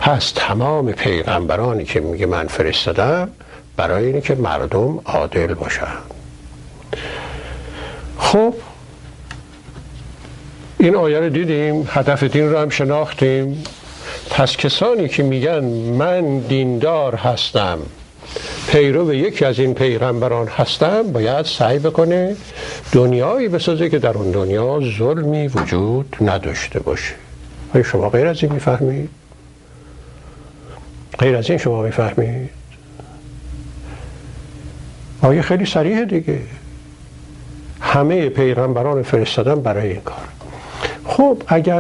پس تمام پیغمبرانی که میگه من فرستادم برای اینه که مردم عادل باشن. خب این آیه رو دیدیم، هدف دین رو هم شناختیم. پس کسانی که میگن من دیندار هستم، پیرو یکی از این پیغمبران هستم، باید سعی بکنه دنیایی بسازه که در اون دنیا ظلمی وجود نداشته باشه. آیا شما غیر از این میفهمید؟ غیر از این شما میفهمید؟ آیه خیلی صریحه دیگه، همه پیغمبران فرستادن برای این کار. خب اگر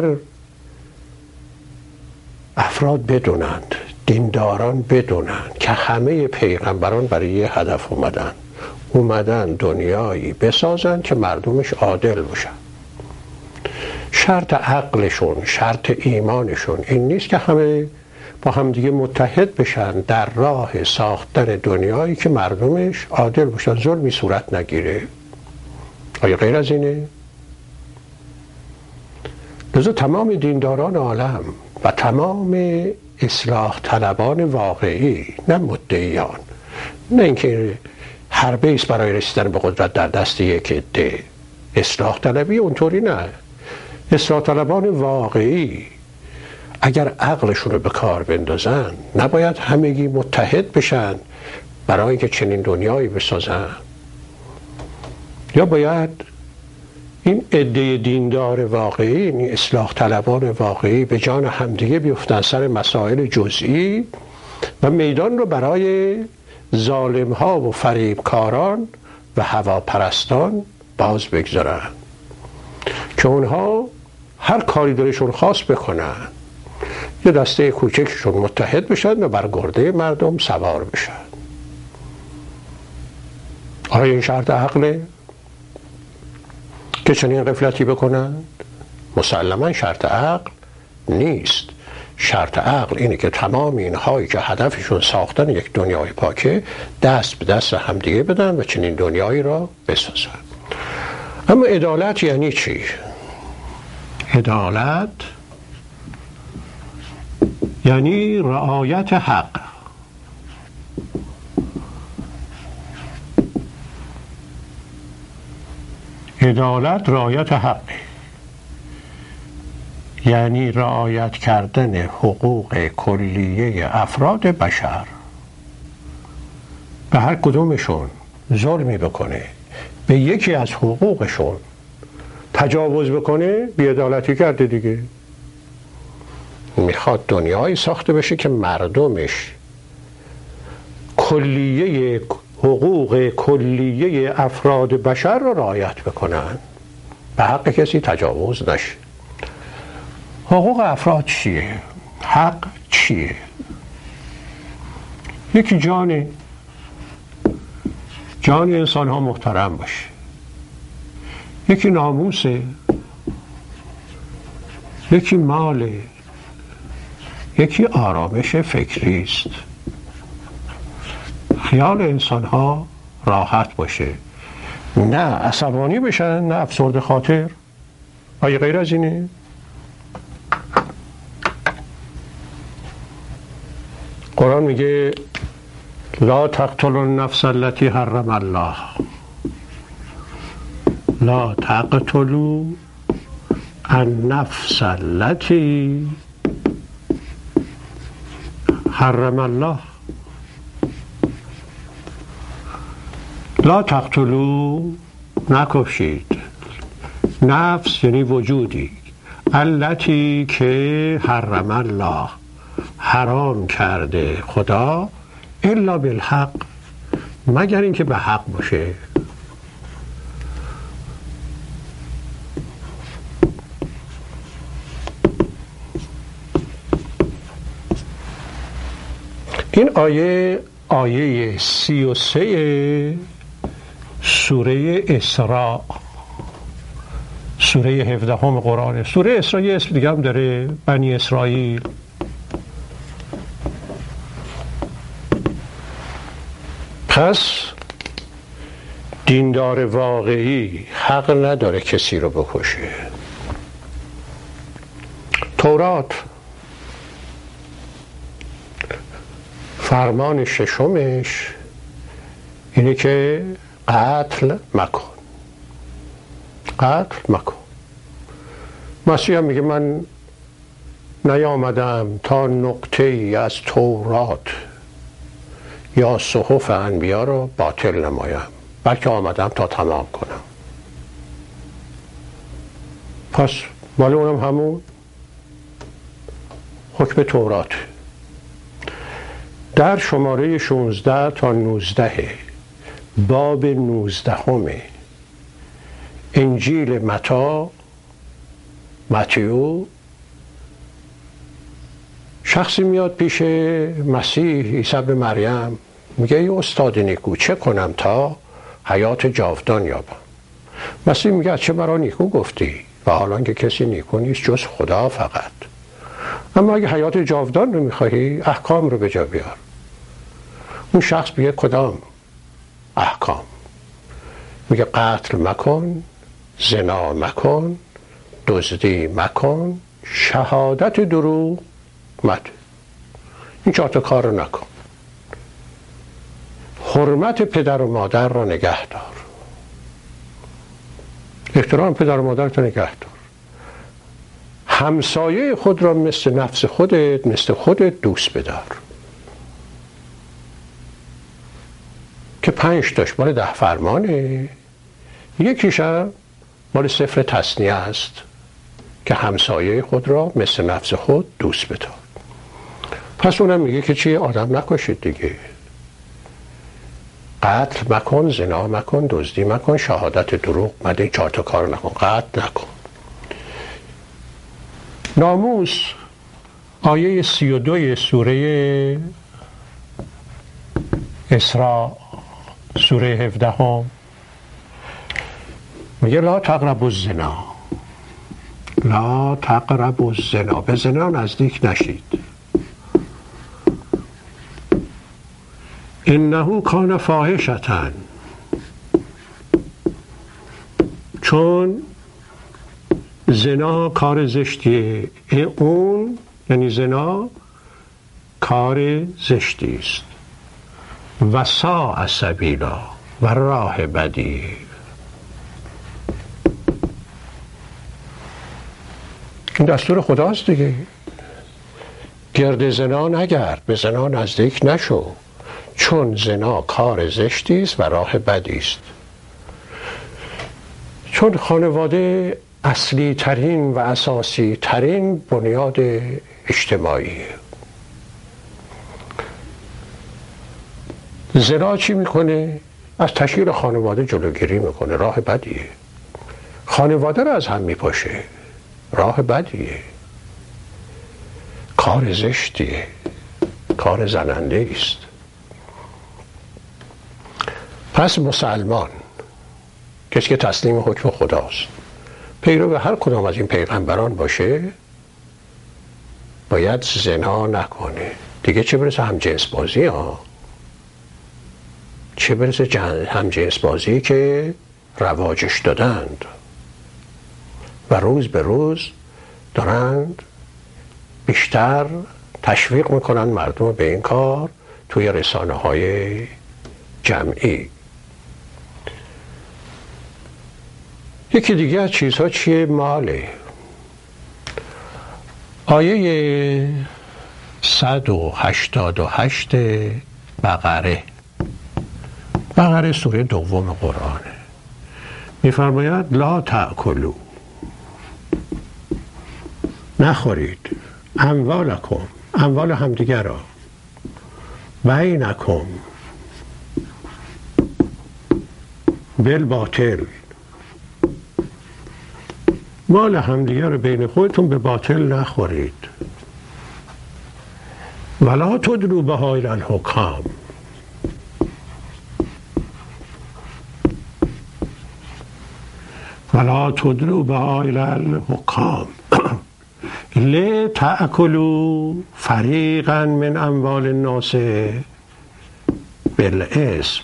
افراد بدونند، دینداران بدونند که همه پیغمبران برای یه هدف اومدن دنیایی بسازن که مردمش عادل باشن، شرط عقلشون، شرط ایمانشون این نیست که همه با همدیگه متحد بشن در راه ساختن دنیایی که مردمش عادل باشن، ظلمی صورت نگیره. آیا غیر از اینه؟ لذا تمام دینداران عالم و تمام اصلاح طلبان واقعی، نه مدعیان، نه اینکه هر بیس برای رسیدن به قدرت در دست یک عده، اصلاح طلبی اونطوری نه، اصلاح طلبان واقعی اگر عقلشون رو به کار بندازن نباید همگی متحد بشن برای اینکه چنین دنیایی بسازن، یا باید این عده دیندار واقعی، این اصلاح طلبان واقعی به جان همدیگه بیفتن سر مسائل جزئی و میدان رو برای ظالم‌ها و فریبکاران و هواپرستان باز بگذارن که اونها هر کاری دلشون خواست بکنن، یه دسته کوچکشون متحد بشن و بر گرده مردم سوار بشن. آیا این شرط عقله که چنین غفلتی بکنند؟ مسلما شرط عقل نیست. شرط عقل اینه که تمام اینهایی که هدفشون ساختن یک دنیای پاکه دست به دست همدیگه بدن و چنین دنیایی را بسازن. اما عدالت یعنی چی؟ عدالت یعنی رعایت حق. عدالت رعایت حق یعنی رعایت کردن حقوق کلیه افراد بشر. به هر کدومشون ظلمی بکنه، به یکی از حقوقشون تجاوز بکنه، بی‌عدالتی کرده دیگه. میخواد دنیایی ساخته بشه که مردمش کلیه حقوق کلیه افراد بشر را رعایت بکنن، به حق کسی تجاوز نشه. حقوق افراد چیه؟ حق چیه؟ یکی جان انسان ها محترم باشه، یکی ناموسه، یکی ماله، یکی آرامش فکری است، خیال انسان ها راحت باشه، نه عصبانی بشن، نه افسرده خاطر. آیا غیر از اینه؟ قرآن میگه لا تقتلوا النفس التي حرم الله، لا تقتلوا النفس التي حرم الله. لا تقتلوا، نکشید، نفس یعنی وجودی، التی که حرم الله، حرام کرده خدا، الا بالحق، مگر اینکه به حق باشه. این آیه 33 سوره اسراء، سوره 17 قرآن. سوره اسراء یه اسم دیگه هم داره، بنی اسرائیل. پس دیندار واقعی حق نداره کسی رو بکشه. فرمان ششمش اینه که قتل مکن. قتل مکن. مسیح هم میگه من نیامدم تا نقطه ای از تورات یا صحف انبیا رو باطل نمایم، بلکه آمدم تا تمام کنم. پس مال اونم همون حکم تورات. در شماره 16 تا 19 باب 19 انجیل متیو شخصی میاد پیش مسیح عیسی ابن مریم، میگه ای استاد نیکو چه کنم تا حیات جاودان یابم؟ مسیح میگه چه مرا نیکو گفتی و حالا که کسی نیکو نیست جز خدا فقط. اما اگه حیات جاودان رو میخواهی احکام رو به جا بیار. اون شخص میگه کدام احکام؟ میگه قتل مکن، زنا مکن، دزدی مکن، شهادت دروغ مده. این 4 تا کار رو نکن. حرمت پدر و مادر را نگه دار. احترام پدر و مادر را نگه دار. همسایه خود را مثل نفس خودت، مثل خودت دوست بدار. که 5 تاش مال 10 فرمانه، یکیش هم مال سفر تثنیه است که همسایه خود را مثل نفس خود دوست بدار. پس اونم میگه که چی؟ آدم نکشید دیگه. قتل مکن، زنا مکن، دزدی مکن، شهادت دروغ مده. 4 تا کار نکن. قتل نکن. ناموس آیه 32 سوره اسراء سوره 17 میگه لا تقربوا الزنا، لا تقربوا الزنا، به زنا نزدیک نشید. انه کان فاحشة، چون زنا کار زشتیه. اون یعنی زنا کار زشتی است. و ساء سبیلا، و راه بدی. این دستور خداست دیگه. گرد زنا نگرد، به زنا نزدیک نشو، چون زنا کار زشتی است و راه بدی است. چون خانواده اصلی ترین و اساسی ترین بنیاد اجتماعی. زنا چی میکنه؟ از تشکیل خانواده جلوگیری میکنه. راه بدیه. خانواده رو از هم میپاشه. راه بدیه. کار زشتیه. کار زننده است. پس مسلمان، کسی که تسلیم حکم خداست، پیرو هر کدام از این پیغمبران باشه، باید زنا نکنه. دیگه چه برسه همجنس بازی ها، چه برسه همجنس بازی که رواجش دادند و روز به روز دارند بیشتر تشویق میکنن مردم به این کار توی رسانه های جمعی. یکی دیگه از چیزها چیه؟ ماله. آیه 188 بقره سوره 2 قرآنه. میفرماید لا تأکلوا، نخورید، اموالکم، اموال همدیگر را، بینکم بالباطل، مال همدیگر رو بین خودتون به باطل نخورید. ولا تدلوا بها الی الحکام، ولا تدلوا بها الی الحکام لتأکلوا فریقا من اموال الناس بالاسم.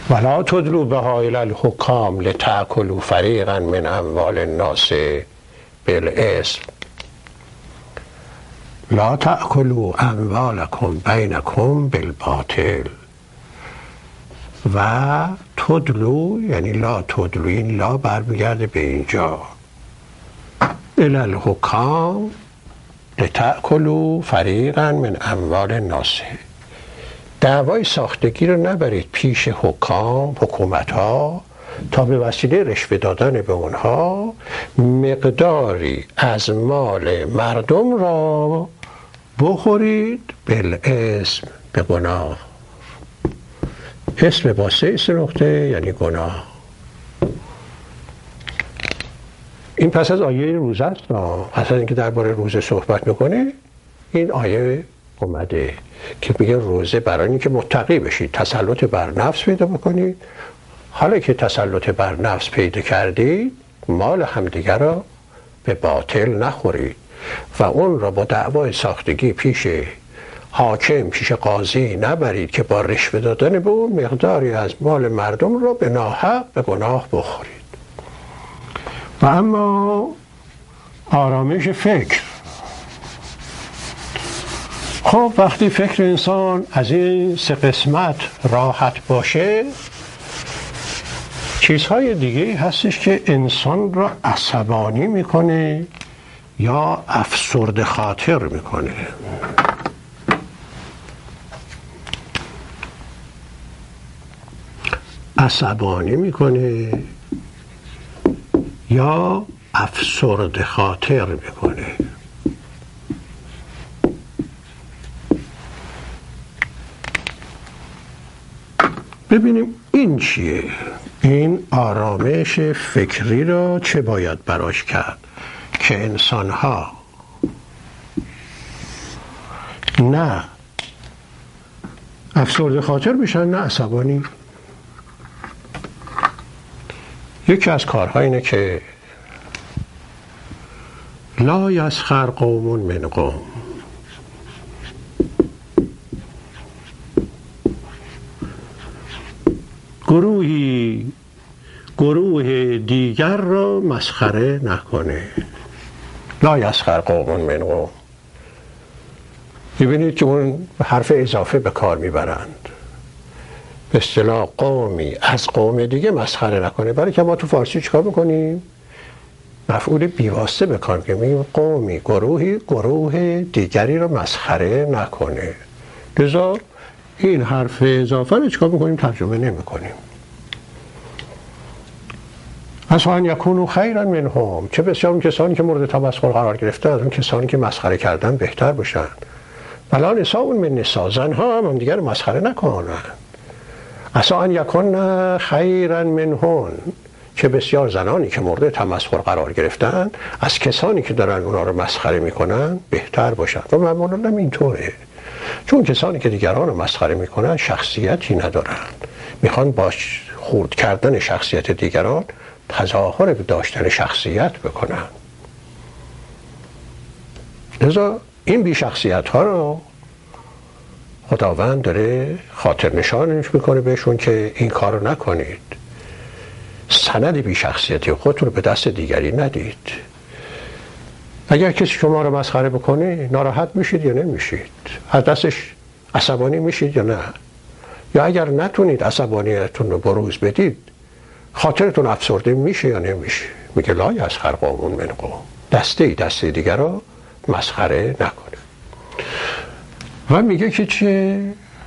ولا تدلوا بها الی الحکام لتأکلوا فریقا من اموال الناس بالإثم لا تأکلوا اموالکم بینکم بالباطل. و تدلو یعنی لا تدلو، این لا برمیگرده به اینجا، الی الحکام لتأکلوا فریقا من اموال الناس. دعوای ساختگی رو نبرید پیش حکام، حکومت ها، تا به وسیله رشوه دادن به اونها مقداری از مال مردم را بخورید بالاسم، به گناه. اسم با 3 نقطه یعنی گناه. این پس از آیه روزه است. پس از اینکه درباره روزه صحبت میکنه این آیه اومده که میگه روزه برای اینکه متقی بشید، تسلط بر نفس پیدا بکنید. حالا که تسلط بر نفس پیدا کردید، مال همدیگر را به باطل نخورید و اون را با دعوای ساختگی پیش حاکم، پیش قاضی نبرید که با رشوه دادن به اون مقداری از مال مردم را به ناحق به گناه بخورید. و اما آرامش فکر، خب وقتی فکر انسان از این 3 قسمت راحت باشه، چیزهای دیگه هستش که انسان را عصبانی میکنه یا افسرده خاطر میکنه. عصبانی میکنه یا افسرده خاطر میکنه. ببینیم این چیه؟ این آرامش فکری را چه باید براش کرد که انسان‌ها نه افسرده خاطر بشن نه عصبانی. یکی از کارها اینه که لا یسخر قوم من قوم، گروه دیگر را مسخره نکنه. لا یسخر قوم من قوم. ببینید که اون حرف اضافه به کار میبرند. به اصطلاح قومی از قوم دیگه مسخره نکنه. برای که ما تو فارسی چیکار میکنیم؟ مفعول بیواسطه به کار میگیم قومی، گروه دیگری رو مسخره نکنه. لذا این حرف اضافه رو چیکار میکنیم؟ ترجمه نمیکنیم. عسی ان یکونوا خیرا منهم، چه بسیار اون کسانی که مورد تمسخر قرار گرفته از اون کسانی که مسخره کردن بهتر باشن. ولا نساء من نساء، زنها هم دیگر مسخره نکنن. عسی ان یکن خیرا منهن، چه بسیار زنانی که مورد تمسخر قرار گرفتن از کسانی که دارن اونا رو مسخره میکنن بهتر باشن. و معمولا هم اینطوره، چون کسانی که دیگران رو مسخره میکنن شخصیتی ندارن، میخوان با خرد کردن شخصیت دیگران تظاهر به داشتن شخصیت بکنن. لذا این بی شخصیت ها رو خداوند داره خاطر نشانش میکنه بهشون که این کار رو نکنید. سند بی شخصیتی خودتون رو به دست دیگری ندید. اگر کسی شما رو مسخره بکنه ناراحت میشید یا نمیشید؟ از دستش عصبانی میشید یا نه؟ یا اگر نتونید عصبانیتون رو بروز بدید خاطرتون افسرده میشه یا نمیشه؟ میگه لا یسخر قوم من قوم، دسته دیگر رو مسخره نکنه. و میگه که چه؟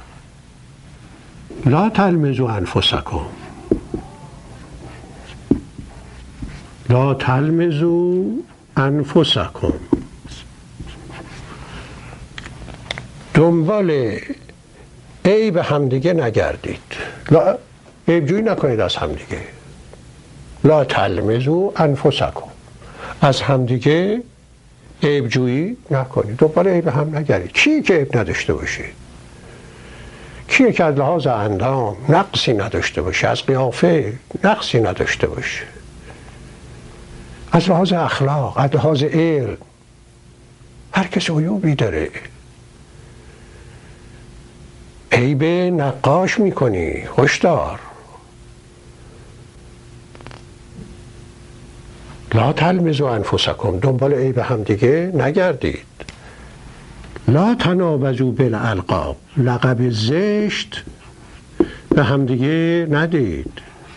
لا تلمزوا انفسکم، لا تلمزوا انفسکم، دنبال عیب همدیگه نگردید، لا عیب جویی نکنید از همدیگه. لا تلمزوا انفسکم، از همدیگه عیب جویی نکنید، دنبال عیب هم نگردید. کی که عیب نداشته باشید؟ کیه که از لحاظ اندام نقصی نداشته باشه، از قیافه نقصی نداشته باشه، از لحاظ اخلاق، از لحاظ علم؟ هر کس عیوبی داره. عیب نقاش میکنی، هشدار، لا تلمزوا انفسکم، دنبال عیب هم دیگه نگردید. لا تنابزوا بالالقاب، لقب زشت به هم دیگه ندید.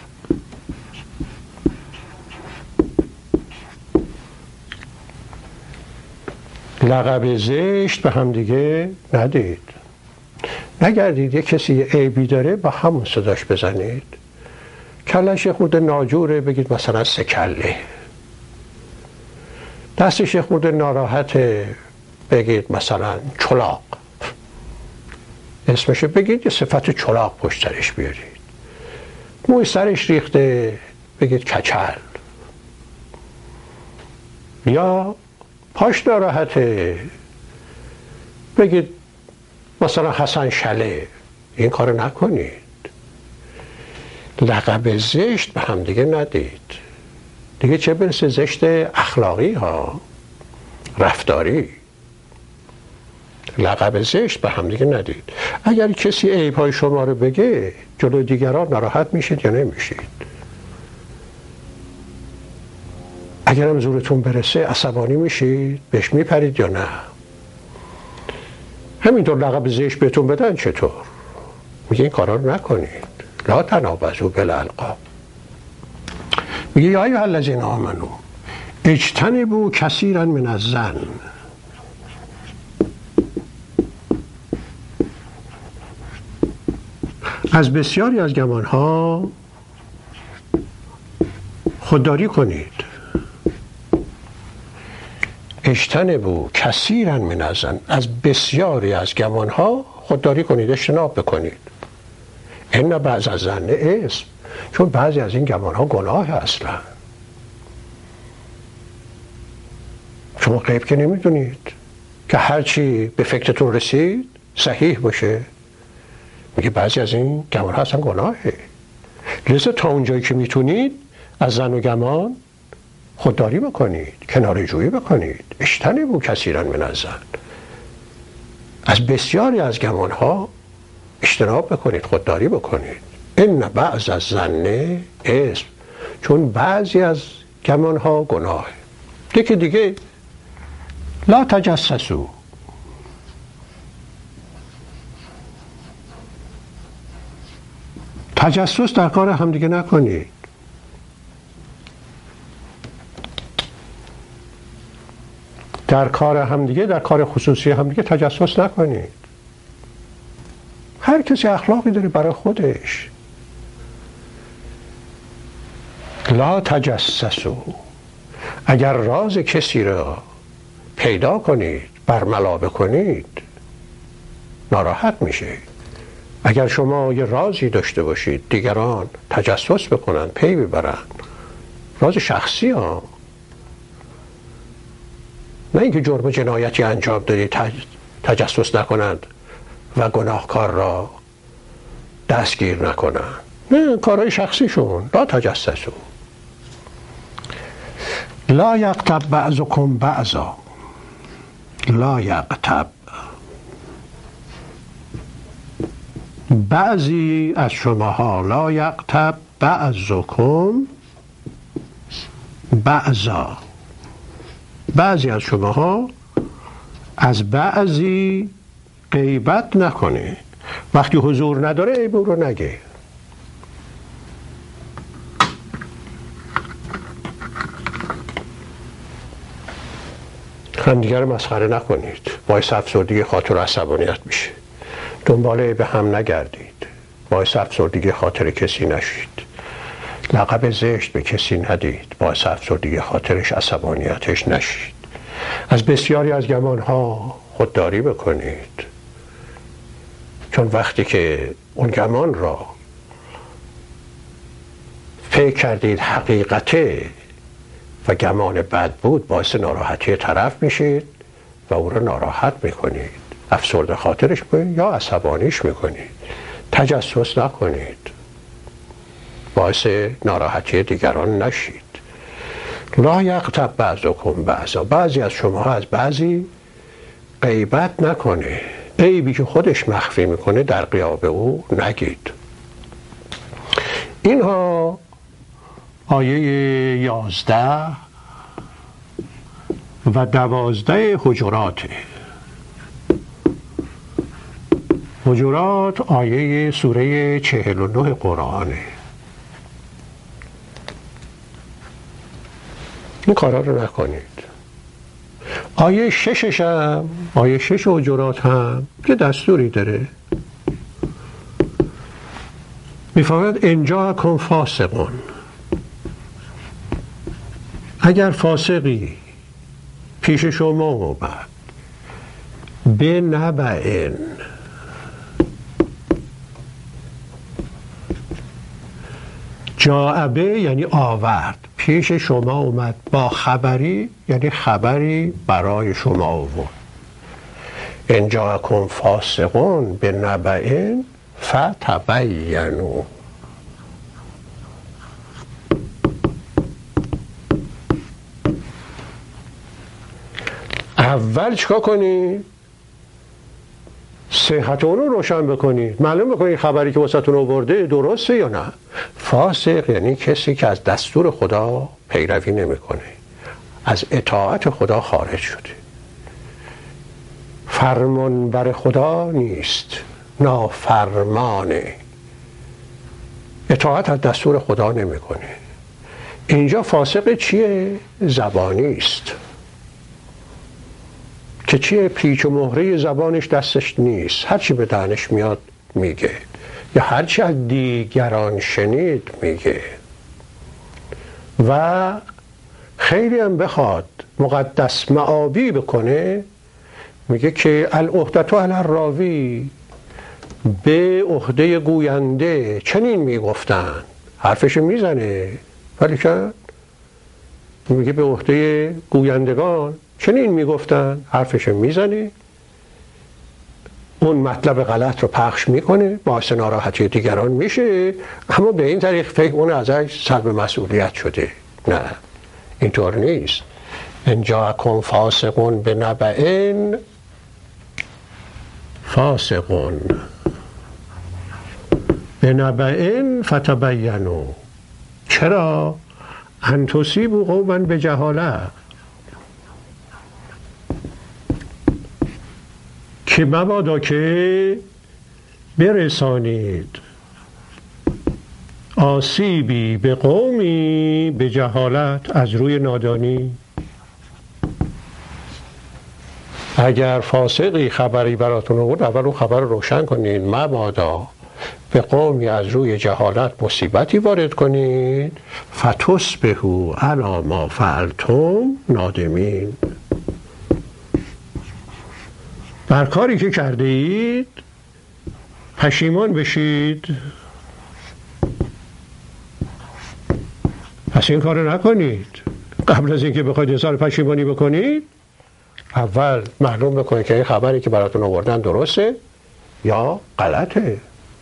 لقب زشت به هم دیگه ندید. نگردید یه کسی یه عیبی داره با همون صداش بزنید. کلش خود ناجوره بگید مثلا 3 کله. دستش خود ناراحته بگید مثلا چلاق. اسمشو بگید یه صفت چلاق پشت سرش بیارید. موی سرش ریخته بگید کچل. یا پاش ناراحته بگید مثلا حسن شله. این کارو نکنید. لقب زشت به هم دیگه ندید. دیگه چه برسه زشت اخلاقی ها، رفتاری. لقب زشت به هم دیگه ندید. اگر کسی عیب‌های شما رو بگه جلو دیگران ناراحت میشید یا نمیشید؟ اگرم زورتون برسه عصبانی میشید؟ بهش میپرید یا نه؟ همینطور لقب زشت بهتون بدن چطور؟ میگه این کارا رو نکنید. لا تنابزوا بالالقاب. میگه یا ایها الذین آمنوا اجتنبوا کثیرا من الظن. از بسیاری از گمانها خودداری کنید. اجتنبوا کثیرا من الظن، از بسیاری از گمانها خودداری کنید، اجتناب بکنید. ان بعض الظن اسم، چون بعضی از این گمانها گناه اصلا. شما غیب که نمیدونید که هرچی به فکرتون رسید صحیح باشه. میگه بعضی از این گمانها اصلا گناهه. لذا تا اونجایی که میتونید از ظن و گمان خودداری بکنید، کناره جویی بکنید. اجتنبوا کثیرا من الظن، از بسیاری از گمانها اجتناب بکنید، خودداری بکنید. ان بعض الظن اسم، چون بعضی از گمانها گناه. دیگه لا تجسسوا، تجسس در کار همدیگه نکنید. در کار همدیگه، در کار خصوصی همدیگه تجسس نکنید. هر کسی اخلاقی داره برای خودش. لا تجسسوا، اگر راز کسی را پیدا کنید، برملا بکنید، ناراحت میشه. اگر شما یه رازی داشته باشید دیگران تجسس بکنن، پی ببرن، راز شخصی ها، نه اینکه جرم جنایتی انجام دادید تجسس نکنند و گناهکار را دستگیر نکنند. نه، کارهای شخصیشون. لا تجسسوا. لا یغتب بعضکم بعضا، لا یغتب، بعضی از شماها، لا یغتب بعضکم بعضا، بعضی از شماها از بعضی غیبت نکنه. وقتی حضور نداره عیب او رو نگه. همدیگر رو مسخره نکنید، باعث افسردگی خاطر و عصبانیت میشه. دنبال عیب هم نگردید، باعث افسردگی خاطر کسی نشید. لقب زشت به کسی ندید، باعث افسردگی خاطرش، عصبانیتش نشید. از بسیاری از گمانها خودداری بکنید، چون وقتی که اون گمان را فکر کردید حقیقته و گمان بد بود، باعث ناراحتی طرف میشید و او را ناراحت میکنید، افسرده خاطرش میکنید یا عصبانیش میکنید. تجسس نکنید، باعث ناراحتی دیگران نشید. لا یغتب بعضکم بعضا، بعضی از شما از بعضی غیبت نکنه. عیبی که خودش مخفی میکنه در غیاب او نگید. اینها آیه 11 و 12 حجرات. حجرات آیه سوره 49 قرآنه. این کارا رو نکنید. آیه 6 هم، آیه 6 حجرات هم که دستوری داره، میفرماید ان جاءکم فاسقون، اگر فاسقی پیش شما اومد به نبأ، جاء به یعنی آورد، پیش شما اومد با خبری یعنی خبری برای شما آورد. ان جاءکم فاسقون به نبأ فتبینوا. اول چیکار کنید؟ صحت اون رو روشن بکنید، معلوم بکنید خبری که واسهتون آورده درسته یا نه. فاسق یعنی کسی که از دستور خدا پیروی نمیکنه، از اطاعت خدا خارج شده، فرمان بر خدا نیست، نافرمانه، اطاعت از دستور خدا نمیکنه. اینجا فاسق چیه؟ زبانی است که چیه؟ پیچ و مهره زبانش دستش نیست، هرچی به دهنش میاد میگه، یا هرچی از دیگران شنید میگه. و خیلی هم بخواد مقدس معابی بکنه، میگه که العهدة علی الراوی، به عهده گوینده چنین میگفتن، حرفش میزنه، ولی که میگه به عهده گویندگان چنین میگفتن، حرفش میزنه، اون مطلب غلط رو پخش میکنه، باعث ناراحتی دیگران میشه، اما به این طریق فکر اون ازش سلب مسئولیت شده. نه، اینطور نیست. ان جاءکم فاسقون بنبأ، فاسقون بنبأ فتبینوا. چرا؟ ان تصیبوا قوما بجهاله، که مبادا که برسانید آسیبی به قومی به جهالت، از روی نادانی. اگر فاسقی خبری براتون آورد، اول اون خبر رو روشن کنید، مبادا به قومی از روی جهالت مصیبتی وارد کنید، فتصبحوا علی ما فعلتم نادمین. بر کاری که کرده اید پشیمان بشید. پس این کار نکنید. قبل از اینکه بخواید اظهار پشیمانی بکنید، اول معلوم بکنید که این خبری که براتون آوردن درسته یا غلطه.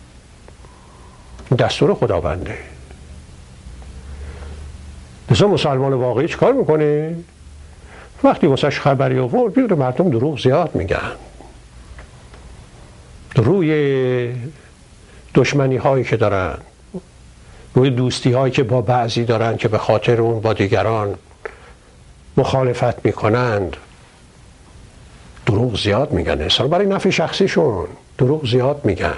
دستور خداونده. مثلا مسلمان واقعی چیکار میکنه؟ وقتی واسش خبری آورد، بیاره مردم دروغ زیاد میگن، روی دشمنی هایی که دارن، روی دوستی هایی که با بعضی دارن که به خاطر اون با دیگران مخالفت میکنند، دروغ زیاد میگن. اصلا برای نفع شخصیشون دروغ زیاد میگن،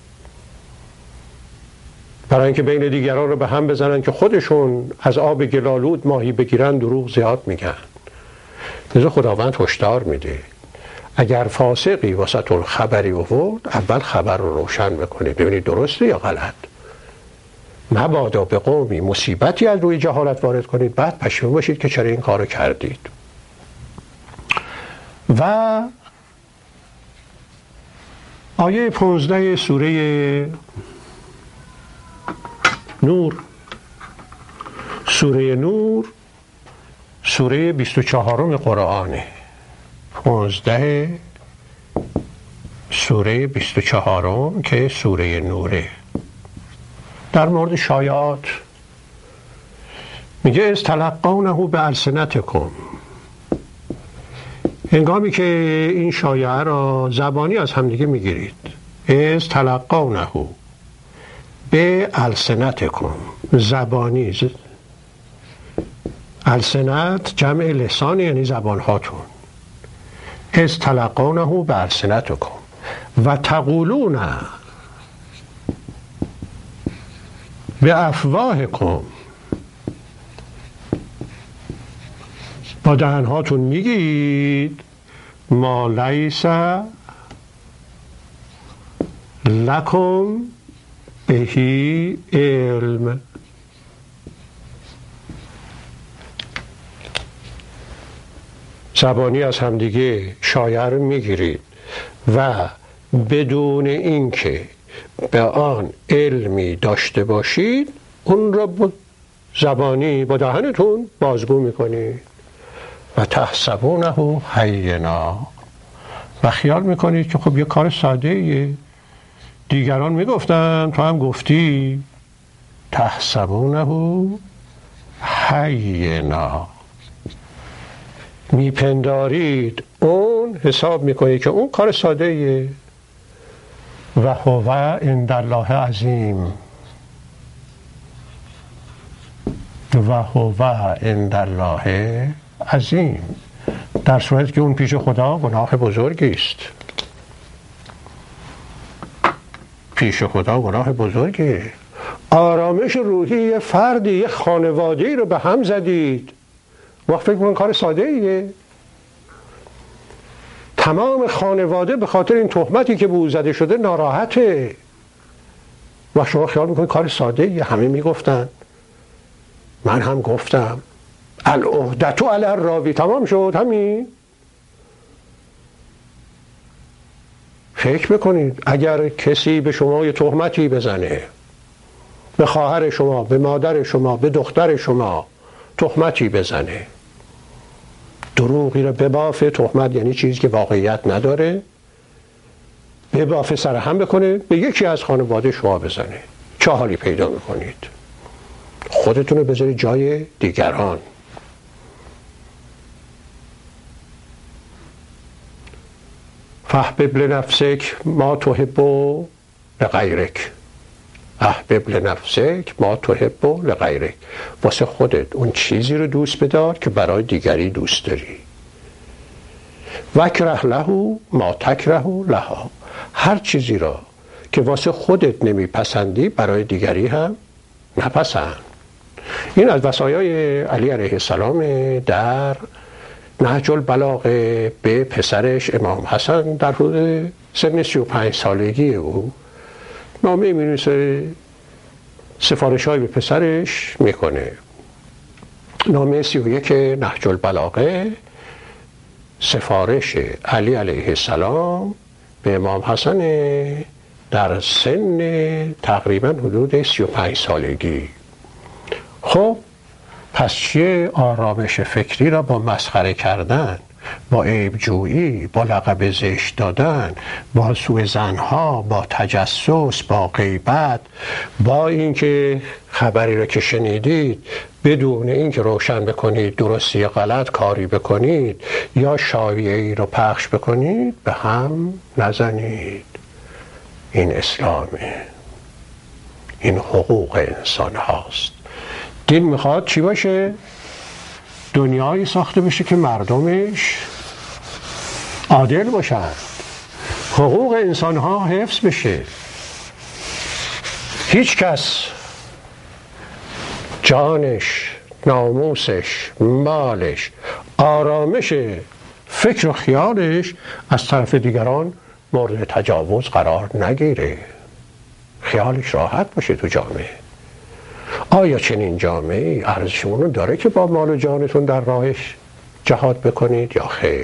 برای اینکه بین دیگران رو به هم بزنن که خودشون از آب گلالود ماهی بگیرن، دروغ زیاد میگن. لذا خداوند هشدار میده اگر فاسقی واسهتون خبری آورد، اول خبر رو روشن بکنید، ببینید درسته یا غلط. مبادا به قومی مصیبتی از روی جهالت وارد کنید، بعد پشیمون باشید که چرا این کارو کردید. و آیه 15 سوره نور، سوره نور سوره 24 قرآنه، 15 سوره 24 که سوره نوره، در مورد شایعات میگه از تلقونه بألسنتکم، هنگامی که این شایعه را زبانی از همدیگه میگیرید. از تلقونه بألسنتکم، زبانی السنت جمع لسان یعنی زبان هاتون. از تلقونه به السنتکم و تقولون به افواهکم، با دهنهاتون میگید ما لیس لکم بهی علم. زبانی از همدیگه شایعه رو میگیرید و بدون اینکه به آن علمی داشته باشید اون را با زبانی با دهنتون بازگو میکنید. و تحسبونه هینا، و خیال میکنید که خب یه کار ساده ایه، دیگران میگفتن تو هم گفتی. تحسبونه هینا، میپندارید اون، حساب میکنید که اون کار ساده ایه. و هو عند الله عظیم، و هو عند الله عظیم، در صورتی که اون پیش خدا گناه بزرگی است. پیش خدا گناه بزرگی. آرامش روحی فردی، یه خانواده‌ای رو به هم زدید. وقت فکر می‌کنید کار ساده ایه. تمام خانواده به خاطر این تهمتی که به او زده شده ناراحته و شما خیال میکنید کار ساده ایه. همه میگفتن، من هم گفتم، العهدة علی الراوی، تمام شد همین. فکر میکنید اگر کسی به شما یه تهمتی بزنه، به خواهر شما، به مادر شما، به دختر شما تهمتی بزنه، دروغی رو ببافه، تهمت یعنی چیزی که واقعیت نداره، ببافه، سر هم بکنه، به یکی از خانواده شما بزنه، چه حالی پیدا میکنید؟ خودتون رو بذارید جای دیگران. فاحبب لنفسک ما تحب لغیرک، احبب لنفسک ما تحب لغیرک، واسه خودت اون چیزی رو دوست بدار که برای دیگری دوست داری. وکره له ما تکره لها، هر چیزی را که واسه خودت نمیپسندی برای دیگری هم نپسند. این از وصایای علی علیه السلام در نهج البلاغه به پسرش امام حسن در حدود سن 35 سالگی او نامه می‌نویسه، سفارش‌های به پسرش میکنه. نامه 31 نهج البلاغه، سفارش علی علیه السلام به امام حسن در سن تقریبا حدود 35 سالگی. خب پس چیه آرامش فکری را با مسخره کردن، با عیب جویی، با لقب زشت دادن، با سوء ظن‌ها، با تجسس، با غیبت، با اینکه خبری را که شنیدید بدون اینکه روشن بکنید درست یا غلط کاری بکنید یا شایعه‌ای را پخش بکنید به هم نزنید. این اسلامه، این حقوق انسان هاست. دین میخواد چی باشه؟ دنیایی ساخته بشه که مردمش عادل باشن، حقوق انسان ها حفظ بشه، هیچ کس جانش، ناموسش، مالش، آرامش فکر و خیالش از طرف دیگران مورد تجاوز قرار نگیره، خیالش راحت باشه تو جامعه. آیا چنین جامعه‌ای ارزشمون رو داره که با مال و جانتون در راهش جهاد بکنید یا خیر؟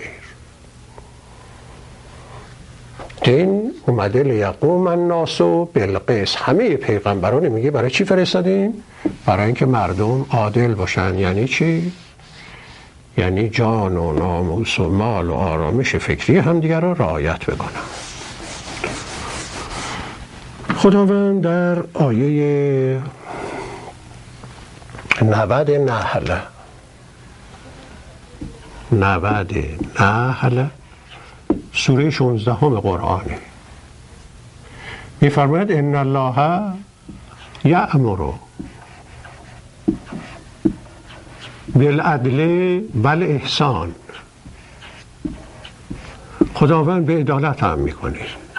دین اومده لیقوم الناس بالقسط. همه پیغمبران میگه برای چی فرستادیم؟ برای اینکه مردم عادل باشن. یعنی چی؟ یعنی جان و ناموس و مال و آرامش فکری همدیگر رو رعایت بکنن. خداوند در آیه 90 نحل سوره 16 قرآنه میفرماید ان الله یأمر بالعدل والاحسان. خداوند به عدالت هم میکنه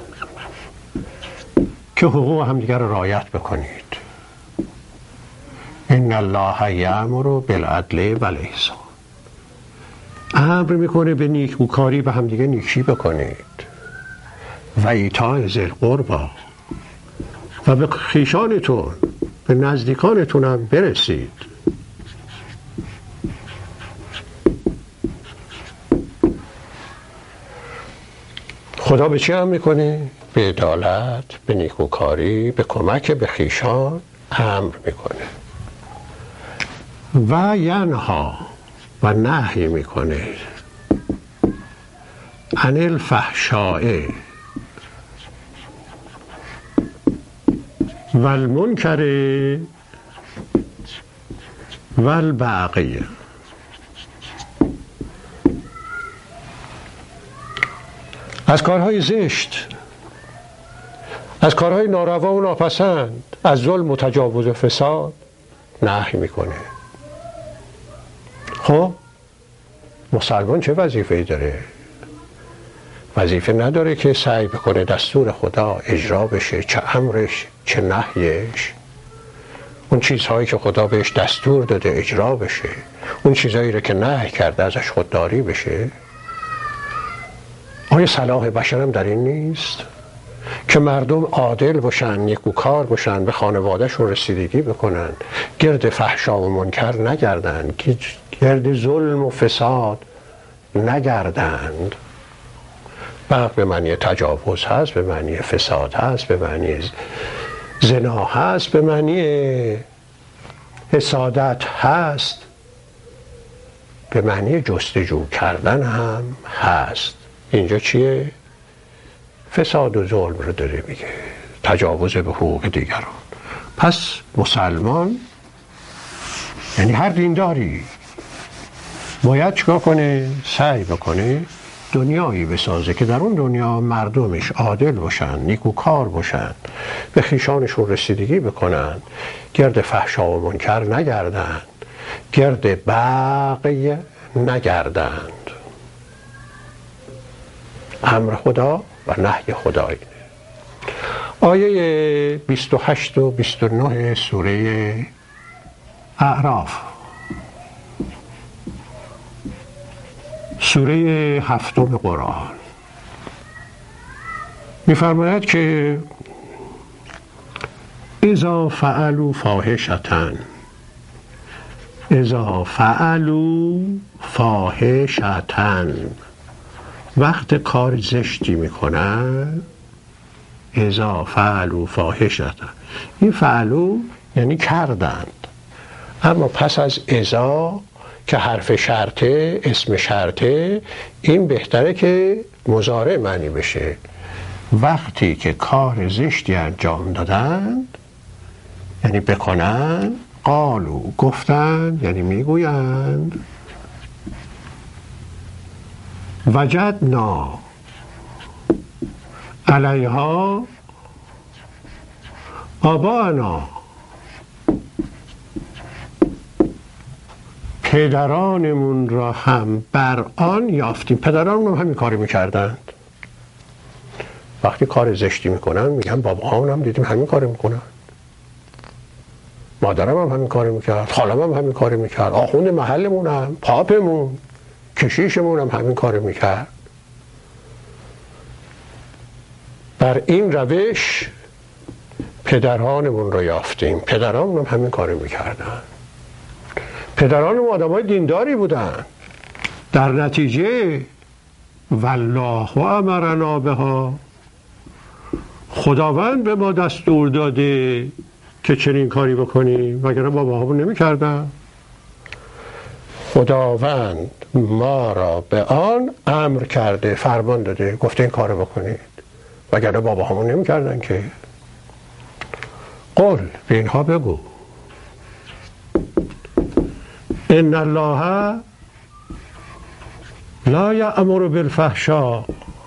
که حقوق همدیگر رو رعایت بکنید. ان الله یأمر بالعدل والاحسان. امر میکنه به نیکوکاری به همدیگه نیکی بکنید و ایتاء ذی القربی، و به خویشانتون به نزدیکانتون هم برسید. خدا به چی هم میکنه؟ به عدالت، به نیکوکاری، به کمک به خویشان امر میکنه. و ینها و نهی میکنه عن الفحشاء و المنکر و البغی. از کارهای زشت، از کارهای ناروا و ناپسند، از ظلم و تجاوز و فساد نهی میکنه. خب مسلمان چه وظیفه‌ای داره؟ وظیفه نداره که سعی بکنه دستور خدا اجرا بشه، چه امرش چه نهیش. اون چیزهایی که خدا بهش دستور داده اجرا بشه، اون چیزهایی رو که نهی کرده ازش خودداری بشه. آیا صلاح بشر هم در این نیست که مردم عادل باشن، نیکوکار باشن، به خانوادهشون رسیدگی بکنن، گرد فحشا و منکر نگردن، گرد ظلم و فساد نگردند؟ بغض به معنی تجاوز هست، به معنی فساد هست، به معنی زنا هست، به معنی حسادت هست، به معنی جستجو کردن هم هست. اینجا چیه؟ فساد و ظلم رو داره میگه، تجاوز به حقوق دیگران. پس مسلمان یعنی هر دینداری باید چیکار کنه؟ سعی بکنه دنیایی بسازه که در اون دنیا مردمش عادل باشن، نیکوکار باشن، به خویشانشون رسیدگی بکنن، گرد فحشا و منکر نگردند، گرد بغی نگردند. امر خدا و نهی خدا اینه. آیه 28 و 29 سوره اعراف، سوره 7 قرآن، می‌فرماید که اذا فعلوا فاحشة، وقت کار زشتی میکنن، اذا فعلوا فاحشة، این فعلوا یعنی کردند، اما پس از اذا که حرف شرطه، اسم شرطه، این بهتره که مضارع معنی بشه. وقتی که کار زشتی انجام دادند یعنی بکنن، قالو گفتند یعنی میگویند، وجدنا علیها آباءنا، پدرانمون را هم بر آن یافتیم. پدرانمون هم همین کاری میکردند. وقتی کار زشتی میکنن میگن بابا هم دیدیم همین کاری میکنن، مادرم هم همین کاری میکرد، خالم هم همین کاری میکرد، آخوند محلمون هم، پاپمون، کشیشمون هم همین کاری میکرد. بر این روش پدرانمون رو یافتیم. پدرانمون هم همین کاری میکردن. پدرانمون آدمای دینداری بودن. در نتیجه والله امرنا بها، خداوند به ما دستور داده که چنین کاری بکنیم، وگرنه باباهامون نمیکردن. خداوند ما را به آن امر کرده، فرمان داده، گفته این کارو بکنید، وگرنه باباهامون نمیکردن که. قل، به اینها بگو، ان الله لا یأمر بالفحشاء،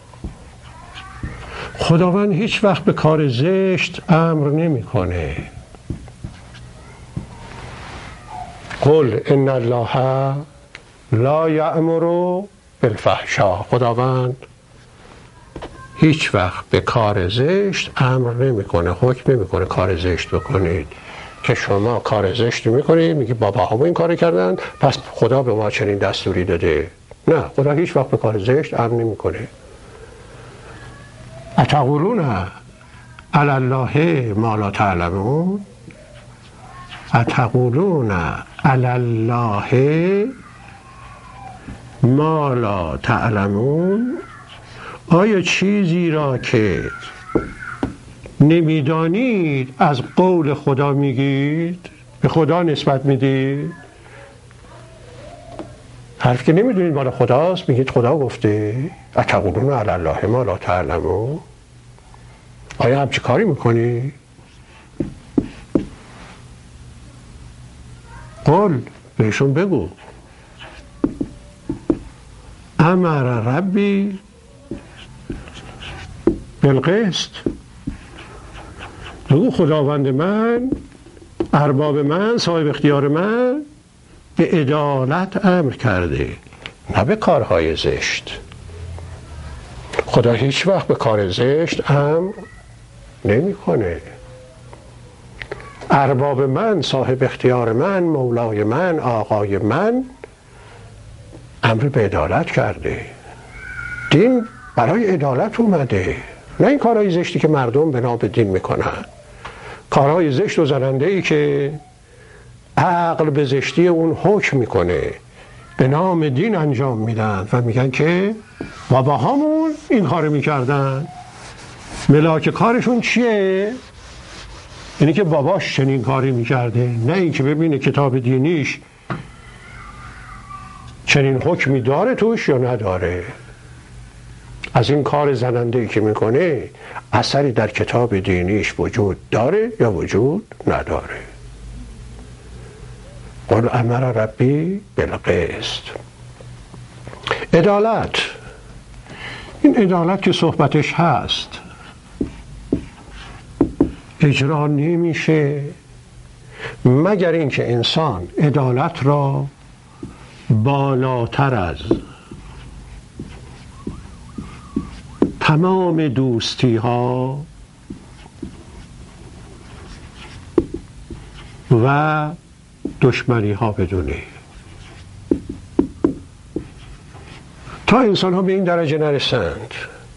خداوند هیچ وقت به کار زشت امر نمیکنه. قل ان الله لا یأمر بالفحشاء. خداوند هیچ وقت به کار زشت امر نمیکنه، حکم نمیکنه کار زشت بکنید، که شما کار زشت میکنید میگی باباها این کار کردن پس خدا به ما چنین دستوری داده. نه، خدا هیچ وقت به کار زشت امر نمیکنه. اتقولون علی الله ما لا تعلمون، اتقولون علی الله ما لا تعلمون. آیا چیزی را که نمیدانید از قول خدا میگید، به خدا نسبت میدید؟ حرف که نمیدونید مال خداست میگید خدا گفته. اتقولون علی الله ما لا تعلمون. آیا همچی کاری میکنی؟ قل، بهشون بگو، امر ربی بالقسط. بگو خداوند من، ارباب من، صاحب اختیار من به عدالت امر کرده، نه به کارهای زشت. خدا هیچ وقت به کار زشت امر نمیکنه. ارباب من، صاحب اختیار من، مولای من، آقای من امر به عدالت کرده. دین برای عدالت اومده، نه این کارهای زشتی که مردم بنا به دین میکنن. کارهای زشت و زننده ای که عقل به زشتی اون حکم میکنه به نام دین انجام میدن و میگن که باباهامون این کار میکردن. ملاک کارشون چیه؟ اینی که باباش چنین کاری میکرده، نه این که ببینه کتاب دینیش چنین حکمی داره توش یا نداره. از این کار زننده‌ای که میکنه اثری در کتاب دینیش وجود داره یا وجود نداره. قل امر ربی بالقسط. عدالت، این عدالت که صحبتش هست اجرا نمیشه مگر اینکه انسان عدالت را بالاتر از تمام دوستی ها و دشمنی ها بدونه. تا انسان ها به این درجه نرسند،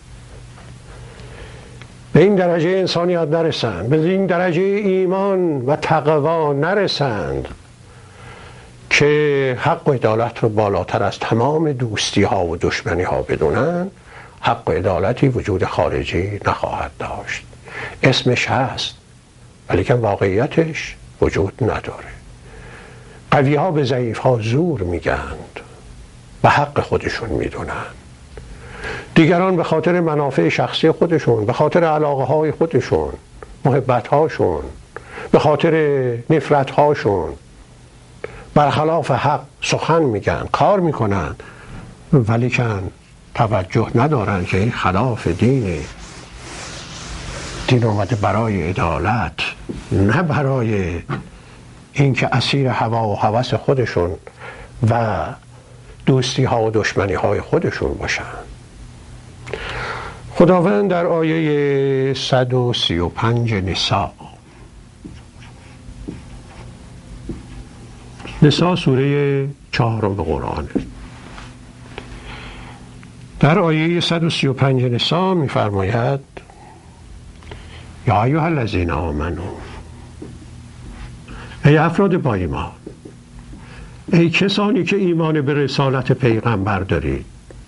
به این درجه انسانیت نرسند، به این درجه ایمان و تقوا نرسند که حق و عدالت رو بالاتر از تمام دوستی ها و دشمنی ها بدونن، حق و عدالتی وجود خارجی نخواهد داشت. اسمش هست ولی که واقعیتش وجود نداره. قوی ها به ضعیف ها زور میگند و حق خودشون میدونن. دیگران به خاطر منافع شخصی خودشون، به خاطر علاقه های خودشون، محبت هاشون، به خاطر نفرت هاشون برخلاف حق سخن میگن، کار میکنن، ولی کن توجه ندارن که این خلاف دینه. دین اومده برای عدالت، نه برای اینکه اسیر هوا و هوس خودشون و دوستی ها و دشمنی های خودشون باشن. خداوند در آیه 135 نساء سوره 4 قرآن، در آیه 135 نساء می‌فرماید یا ایها الذین آمنو، ای افراد با ایمان، ای کسانی که ایمان به رسالت پیغمبر دارید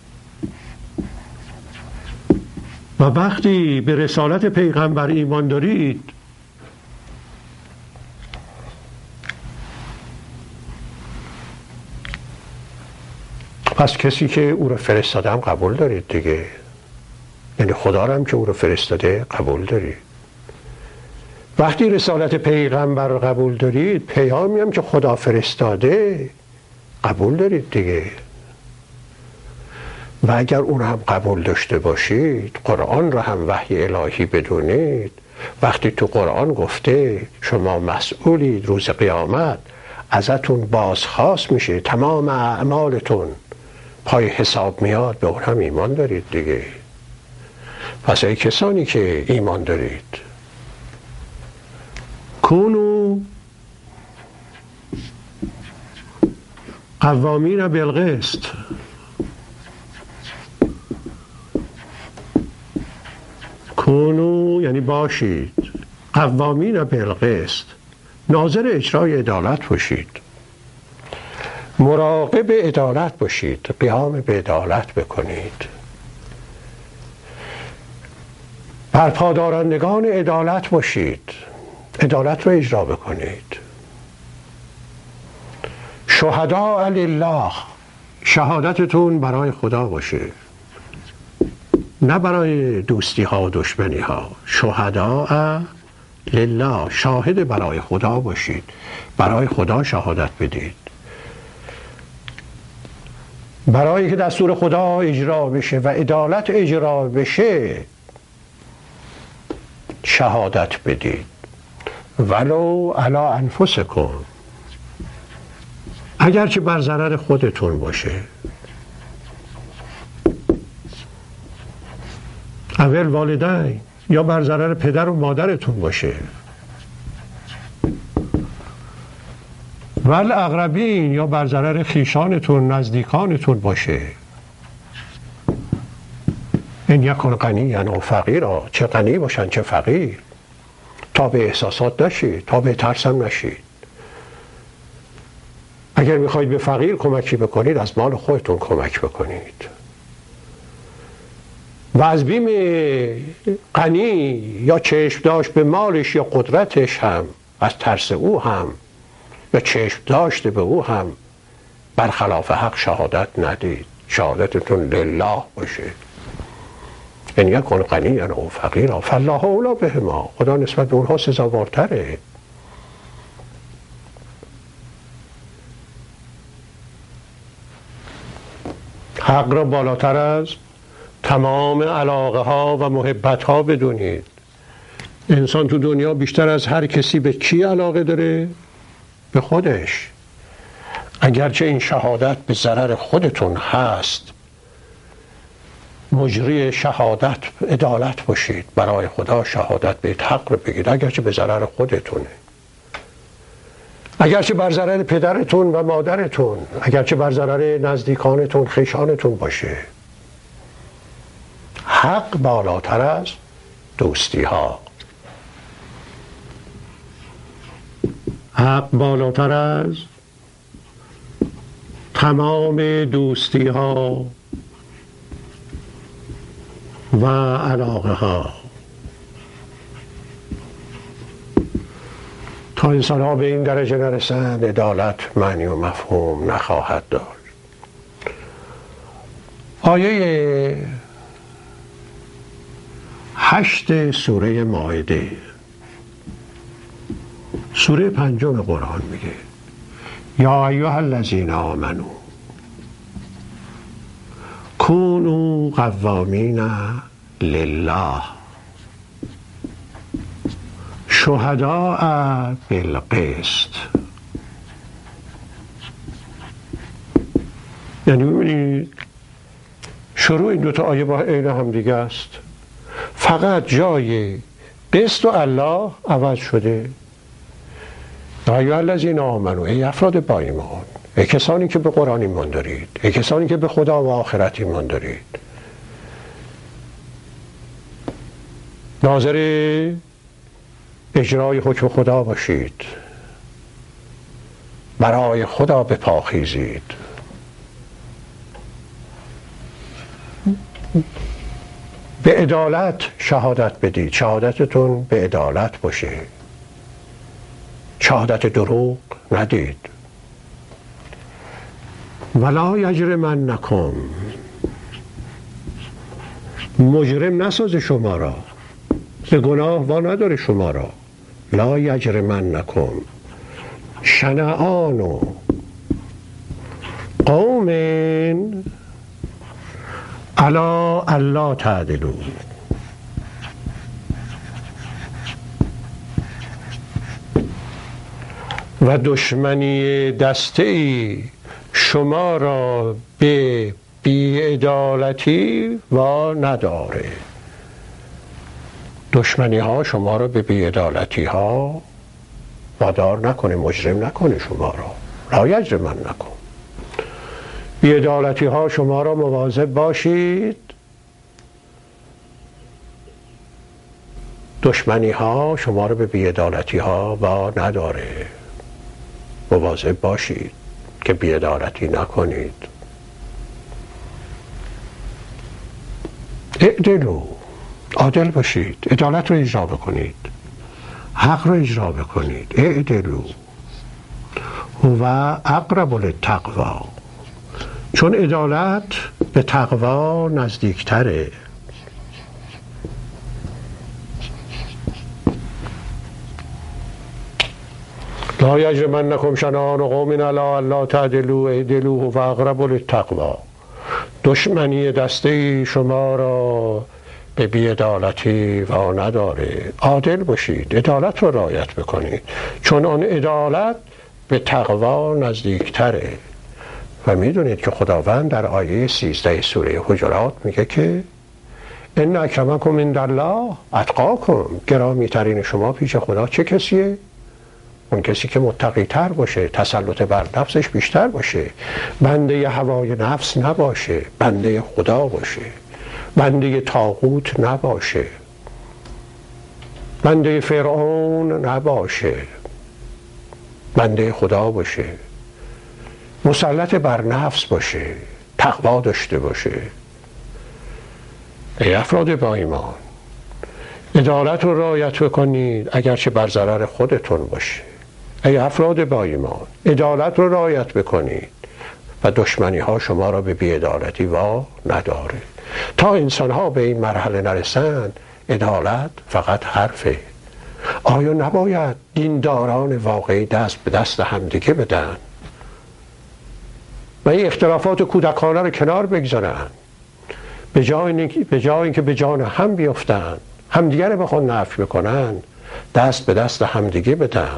و وقتی به رسالت پیغمبر ایمان دارید پس کسی که او رو فرستاده هم قبول دارید دیگه، یعنی خدا رو هم که او رو فرستاده قبول دارید. وقتی رسالت پیغمبر رو قبول دارید، پیامی هم که خدا فرستاده قبول دارید دیگه. و اگر اون هم قبول داشته باشید، قرآن رو هم وحی الهی بدونید، وقتی تو قرآن گفته شما مسئولید روز قیامت ازتون بازخواست میشه، تمام اعمالتون پای حساب میاد، به اون هم ایمان دارید دیگه. پس ای کسانی که ایمان دارید، کونو قوامین بالقسط، کونو یعنی باشید، قوامین بالقسط، ناظر اجرای عدالت باشید، مراقب عدالت باشید، قیام به عدالت بکنید، برپادارندگان عدالت باشید، عدالت رو اجرا بکنید. شهداء لله، شهادتتون برای خدا باشه، نه برای دوستی ها و دشمنی ها. شهداء لله، شاهد برای خدا باشید، برای خدا شهادت بدید، برای که دستور خدا اجرا بشه و عدالت اجرا بشه شهادت بدید. ولو علی انفسکم، اگرچه بر ضرر خودتون باشه. اول والدین، یا بر ضرر پدر و مادرتون باشه. ول اقربین، یا بر ضرر خویشانتون نزدیکانتون باشه. این یکن غنیا و فقیرا، چه غنی باشن چه فقیر، تا به احساسات نشید، تا به ترسم نشید. اگر میخواید به فقیر کمکی بکنید، از مال خودتون کمک بکنید و از بیم غنی یا چشم داشت به مالش یا قدرتش هم، از ترس او هم یا چشم داشته به او هم، برخلاف حق شهادت ندید. شهادتتون لله باشه. این یکن غنیا و فقیرا فالله اولی بهما، خدا نسبت به اونها سزاوارتره. حق را بالاتر از تمام علاقه ها و محبت ها بدونید. انسان تو دنیا بیشتر از هر کسی به کی علاقه داره؟ به خودش. اگرچه این شهادت به ضرر خودتون هست، مجری شهادت عدالت باشید، برای خدا شهادت بدید، حق رو بگید، اگرچه به ضرر خودتونه، اگرچه بر ضرر پدرتون و مادرتون، اگرچه بر ضرر نزدیکانتون خویشانتون باشه. حق بالاتر از دوستی ها، حق بالاتر از تمام دوستی ها و علاقه ها. تا انسان ها به این درجه نرسند، عدالت معنی و مفهوم نخواهد داشت. آیه 8 سوره مائده، سوره 5 قرآن میگه یا ایها الذین آمنو کونوا قوامین لله شهداء بالقسط. یعنی ببینید شروع این دوتا آیه با عین هم دیگه است، فقط جای قسط و الله عوض شده. یا ایها الذین آمنو، ای افراد با ایمان، ای کسانی که به قرآن ایمان دارید، ای کسانی که به خدا و آخرت ایمان دارید، ناظر اجرای حکم خدا باشید، برای خدا بپاخیزید، به عدالت شهادت بدید، شهادتتون به عدالت باشه، شهادت دروغ ندید. ولا یجرمنکم، مجرم نساز شما را، به گناه وا نداره شما را. لا یجرمنکم شنآن قوم علی الا تعدلوا، و دشمنی دسته‌ای شما را به بی‌عدالتی وا نداره. دشمنی ها شما را به بی‌عدالتی ها وادار نکنه، مجرم نکنه، شما را لایجرمن نکن. بی‌عدالتی ها شما را مواظب باشید، دشمنی ها شما را به بی‌عدالتی ها وا نداره. مواظب باشید که بی‌عدالتی نکنید. اعدلوا، عادل باشید، عدالت رو اجرا بکنید، حق رو اجرا بکنید. اعدلوا هو اقرب للتقوی، چون عدالت به تقوا نزدیکتره. لا یجرمنکم شنآن قوم علی الا تعدلوا اعدلوا هو اقرب للتقوی. دشمنی دسته شما را به بی‌عدالتی وا نداره. عادل باشید، عدالت رو رعایت بکنید، چون آن عدالت به تقوا نزدیکتره. و میدونید که خداوند در آیه 13 سوره حجرات میگه که ان اکرمکم عند الله اتقاکم، گرامی ترین شما پیش خدا چه کسیه؟ اون کسی که متقی تر باشه، تسلط بر نفسش بیشتر باشه، بنده هوای نفس نباشه، بنده خدا باشه، بنده طاغوت نباشه، بنده فرعون نباشه، بنده خدا باشه، مسلط بر نفس باشه، تقوا داشته باشه. ای افراد با ایمان، عدالت رو رعایت بکنید اگرچه بر ضرر خودتون باشه. ای افراد با ایمان، عدالت رو رعایت بکنید و دشمنی ها شما را به بی‌عدالتی وا نداره. تا انسان ها به این مرحله نرسند، عدالت فقط حرفه. آیا نباید دینداران واقعی دست به دست همدیگه بدن و این اختلافات کودکانه رو کنار بگذارن، به جای اینکه به جان هم بیفتن، همدیگه رو بخوان نفی بکنن، دست به دست همدیگه بدن؟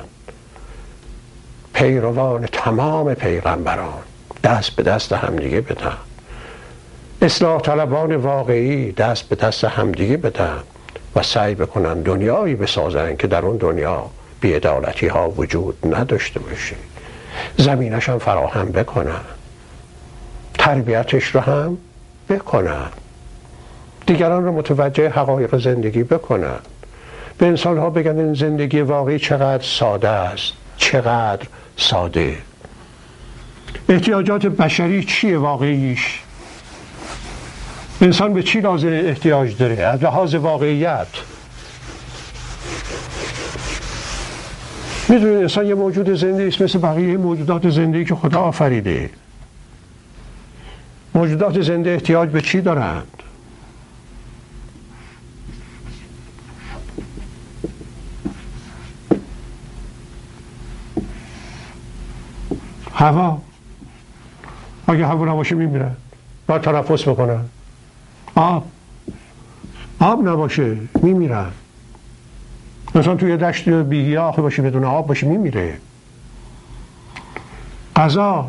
پیروان تمام پیغمبران دست به دست همدیگه بدن، اصلاح طلبان واقعی دست به دست همدیگه بدن و سعی بکنن دنیایی بسازن که در اون دنیا بی‌عدالتی ها وجود نداشته باشه، زمینش هم فراهم بکنن، تربیتش رو هم بکنن، دیگران رو متوجه حقایق زندگی بکنن، به انسان ها بگن این زندگی واقعی چقدر ساده است، چقدر ساده. احتیاجات بشری چیه واقعیش؟ انسان به چی لازم احتیاج داره از لحاظ واقعیت؟ میدونید انسان یه موجود زنده است مثل بقیه موجودات زنده که خدا آفریده. موجودات زنده احتیاج به چی دارند؟ هوا. اگه هوا نباشه میمیرن، باید تنفس بکنن. آب نباشه میمیرن. مثلا توی دشت بی‌گیاه باشه بدون آب باشه میمیره. غذا.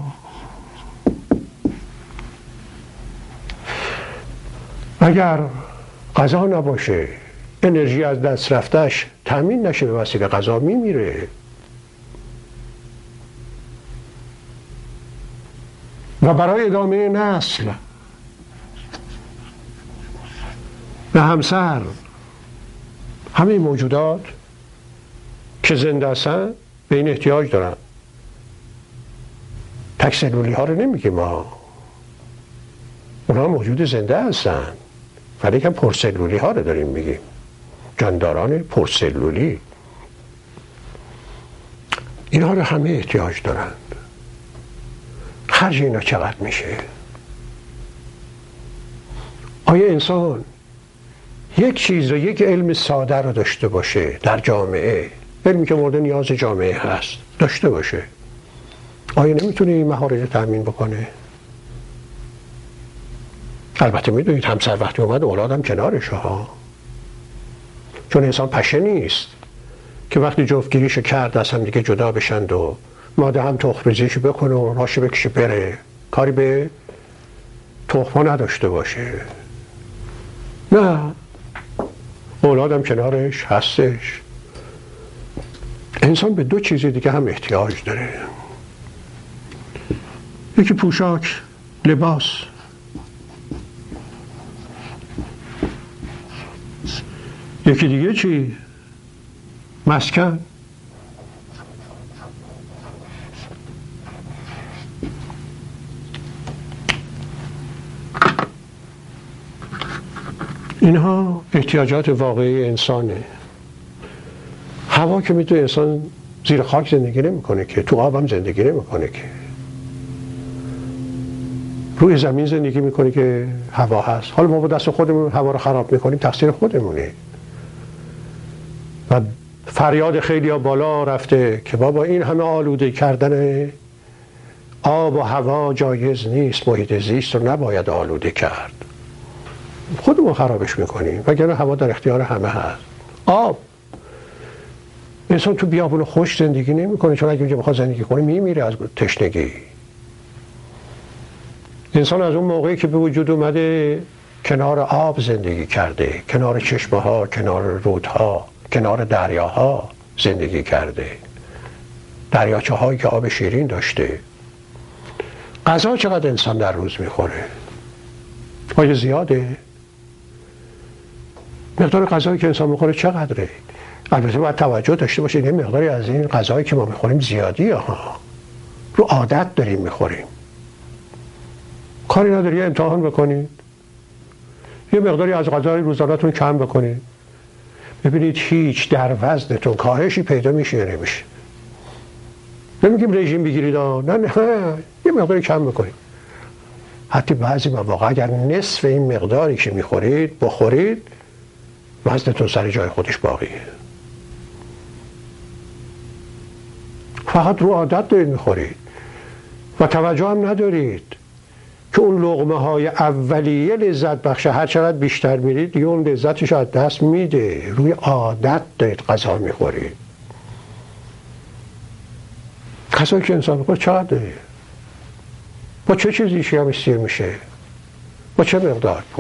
اگر غذا نباشه، انرژی از دست رفتش تامین نشه به وسیله غذا، میمیره. و برای ادامه نسل به همسر، همه موجودات که زنده هستن به این احتیاج دارن. تک سلولی ها رو نمیگیم ما، اونا موجود زنده هستن، ولی که پرسلولی ها رو داریم میگیم، جانداران پرسلولی. اینها رو همه احتیاج دارند. خرج اینا چقدر میشه؟ آیا انسان یک چیز رو، یک علم ساده رو داشته باشه در جامعه، علمی که مورد نیاز جامعه هست داشته باشه، آیا نمیتونه این مهارت رو تامین بکنه؟ البته میدونید همسر وقتی اومد اولادم کنارش ها، چون انسان پشه نیست که وقتی جفتگیریشو کرد از هم دیگه جدا بشند و ماده هم تخم‌ریزیشو بکنه و راشو بکشه بره، کاری به تخم‌ها نداشته باشه. نه، اولادم کنارش هستش. انسان به دو چیز دیگه هم احتیاج داره، یکی پوشاک، لباس، یکی دیگه چی؟ مسکن. اینها احتیاجات واقعی انسانه. هوا که میتونه انسان زیر خاک زندگی نمیکنه که، تو آب هم زندگی نمیکنه که، روی زمین زندگی میکنه که هوا هست. حالا ما با دست خودمون هوا رو خراب میکنیم، تقصیر خودمونه. و فریاد خیلی ها بالا رفته که بابا این همه آلوده کردن آب و هوا جایز نیست، محیط زیست رو نباید آلوده کرد. خودمون خرابش میکنیم، وگرنه هوا در اختیار همه هست. آب، انسان تو بیابون خوش زندگی نمیکنه، چون اگه اونجا بخواد زندگی کنه میمیره از تشنگی. انسان از اون موقعی که به وجود اومده کنار آب زندگی کرده، کنار چشمه ها، کنار رودها، کنار دریاها زندگی کرده، دریاچه هایی که آب شیرین داشته. غذا چقدر انسان در روز میخوره؟ آیا زیاده؟ مقدار غذایی که انسان میخوره چقدره؟ البته باید توجه داشته باشید یه مقداری از این غذایی که ما میخوریم زیادیه ها، رو عادت داریم میخوریم. کاری نداری امتحان بکنید، یه مقداری از غذای روزانه‌تون کم بکنید، ببینید هیچ در وزنتون کاهشی پیدا میشه یا نمیشه. نمیگیم رژیم بگیرید، نه، یه مقداری کم بکنید. حتی بعضی مواقع اگر نصف این مقداری که میخورید بخورید، وزنتون سر جای خودش باقیه. فقط رو عادت دارید میخورید و توجه هم ندارید که اون لقمه های اولیه لذت بخشه. هر چقدر بیشتر میرید دیگه اون لذتش از دست میده. روی عادت دارید غذا میخورید. غذایی که انسان میخوره چقدر داره؟ با چه چیزی هم سیر میشه؟ با چه مقدار پول؟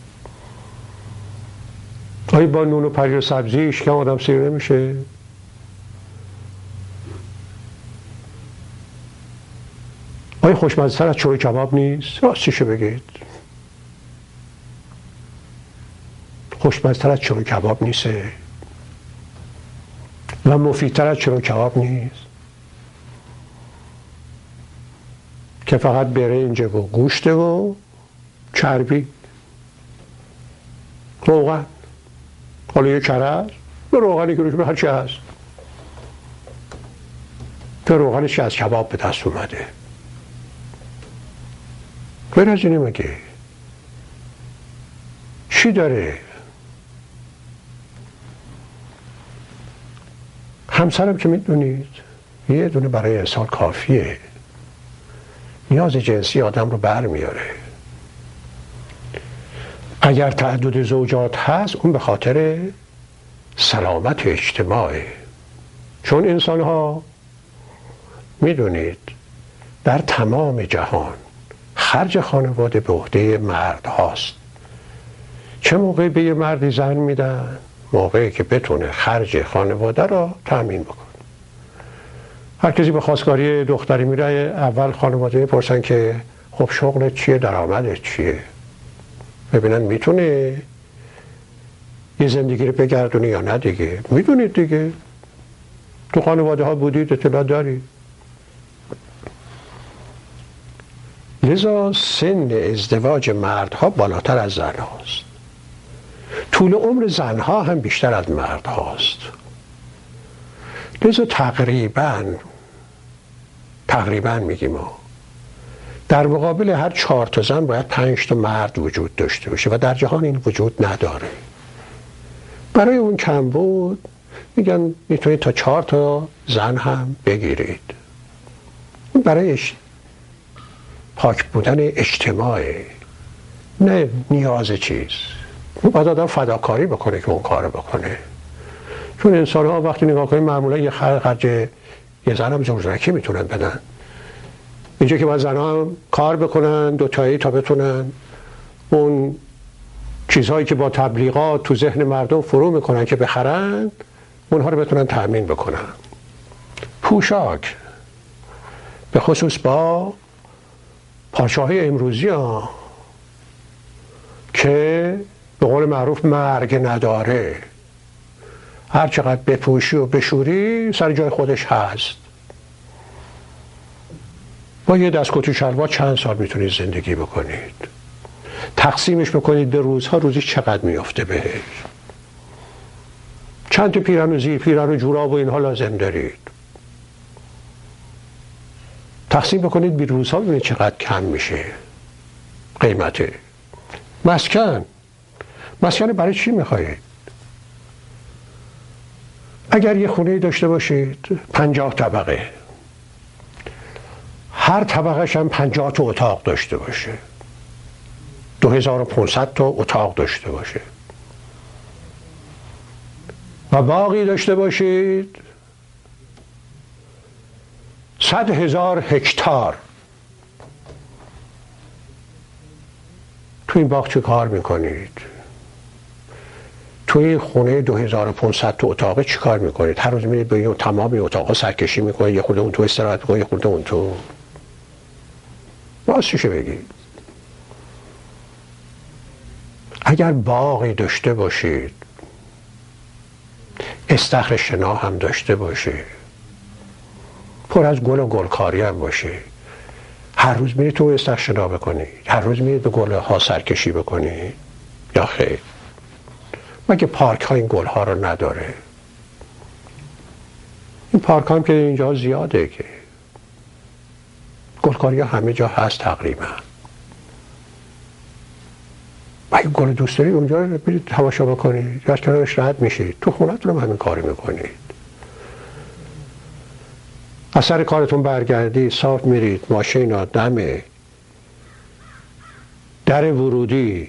آیا با نون و پنیر و سبزی شکم آدم سیر نمیشه؟ آیا خوشمزه‌تر از چوری کباب نیست؟ راستیشو بگید. خوشمزه‌تر از چوری کباب نیست و مفیدتر از چوری کباب نیست که فقط برنج و گوشت و چربی، روغن. حالا یه کرز به روغنی که روش به هر چی هست، که روغنش که از کباب به دست اومده. غیر از اینه مگه چی داره؟ همسرم که میدونید یه دونه برای انسان کافیه. نیاز جنسی آدم رو بر میاره. اگر تعدد زوجات هست اون به خاطر سلامت اجتماعه. چون انسان ها میدونید در تمام جهان خرج خانواده به عهده مرد هاست. چه موقعی به یه مردی زن میدن؟ موقعی که بتونه خرج خانواده را تأمین بکنه. هر کسی به خواستگاری دختری میره اول خانواده پرسن که خب شغلت چیه، درآمدت چیه، ببینن میتونه یه زندگی رو بگردونه یا نه دیگه. میدونید دیگه، تو خانواده ها بودید، اطلاع دارید. لذا سن ازدواج مردها بالاتر از زن هاست. طول عمر زنها هم بیشتر از مرد هاست. لذا تقریبا میگیم ما در مقابل هر 4 تا زن باید 5 تا مرد وجود داشته باشه و در جهان این وجود نداره. برای اون کم بود میگن میتونید تا 4 تا زن هم بگیرید. برای پاک بودن اجتماعه، نه نیاز چیز. باید آدم فداکاری بکنه که اون کارو بکنه. چون انسان ها وقتی نگاه کنید معمولا یه خرج یه زن هم زوجکی میتونن بدن. اینجا که باید زن ها کار بکنن دوتایی تا بتونن اون چیزهایی که با تبلیغات تو ذهن مردم فرو میکنن که بخرن اونها رو بتونن تأمین بکنن. پوشاک به خصوص با پادشاهی امروزی ها که به قول معروف مرگ نداره، هر چقدر بپوشی و بشوری سر جای خودش هست. با یه دستکت و شلوار چند سال میتونید زندگی بکنید. تقسیمش بکنید به روزها، روزی چقدر میفته بهش. چند تا پیرن و زیر پیرن و جوراب و اینها لازم دارید. تقسیم بکنید به روزها ببینید چقدر کم میشه قیمته. مسکن برای چی میخواهید؟ اگر یه خونه داشته باشید 50 طبقه، هر طبقهش هم 50 تا اتاق داشته باشه، 2500 تا اتاق داشته باشه و باغی داشته باشید 100,000 هکتار، تو این باغ چه کار میکنید؟ توی این خونه 2500 تا اتاقه چی کار میکنید؟ هر روز میرید به این تمام اتاقا سرکشی میکنید، یه خورده اون تو استراحت میکنید، یه خورده اون تو. راستشو بگید. اگر باغی داشته باشید، استخر شنا هم داشته باشه، پر از گل و گلکاری هم باشه، هر روز میرید تو استخر شنا بکنید، هر روز میرید به گل ها سرکشی بکنید یا خیر؟ مگه پارک ها این گل ها رو نداره؟ این پارک ها هم که اینجا زیاده که گلکاری ها همه جا هست تقریبا. مگه گل دوست دارید اونجا رو برید تماشا بکنید یا از کنارش رد میشید؟ تو خونتون هم همین کاری میکنید. از سر کارتون برگردید، صاف میرید، ماشین ها دمه، در ورودی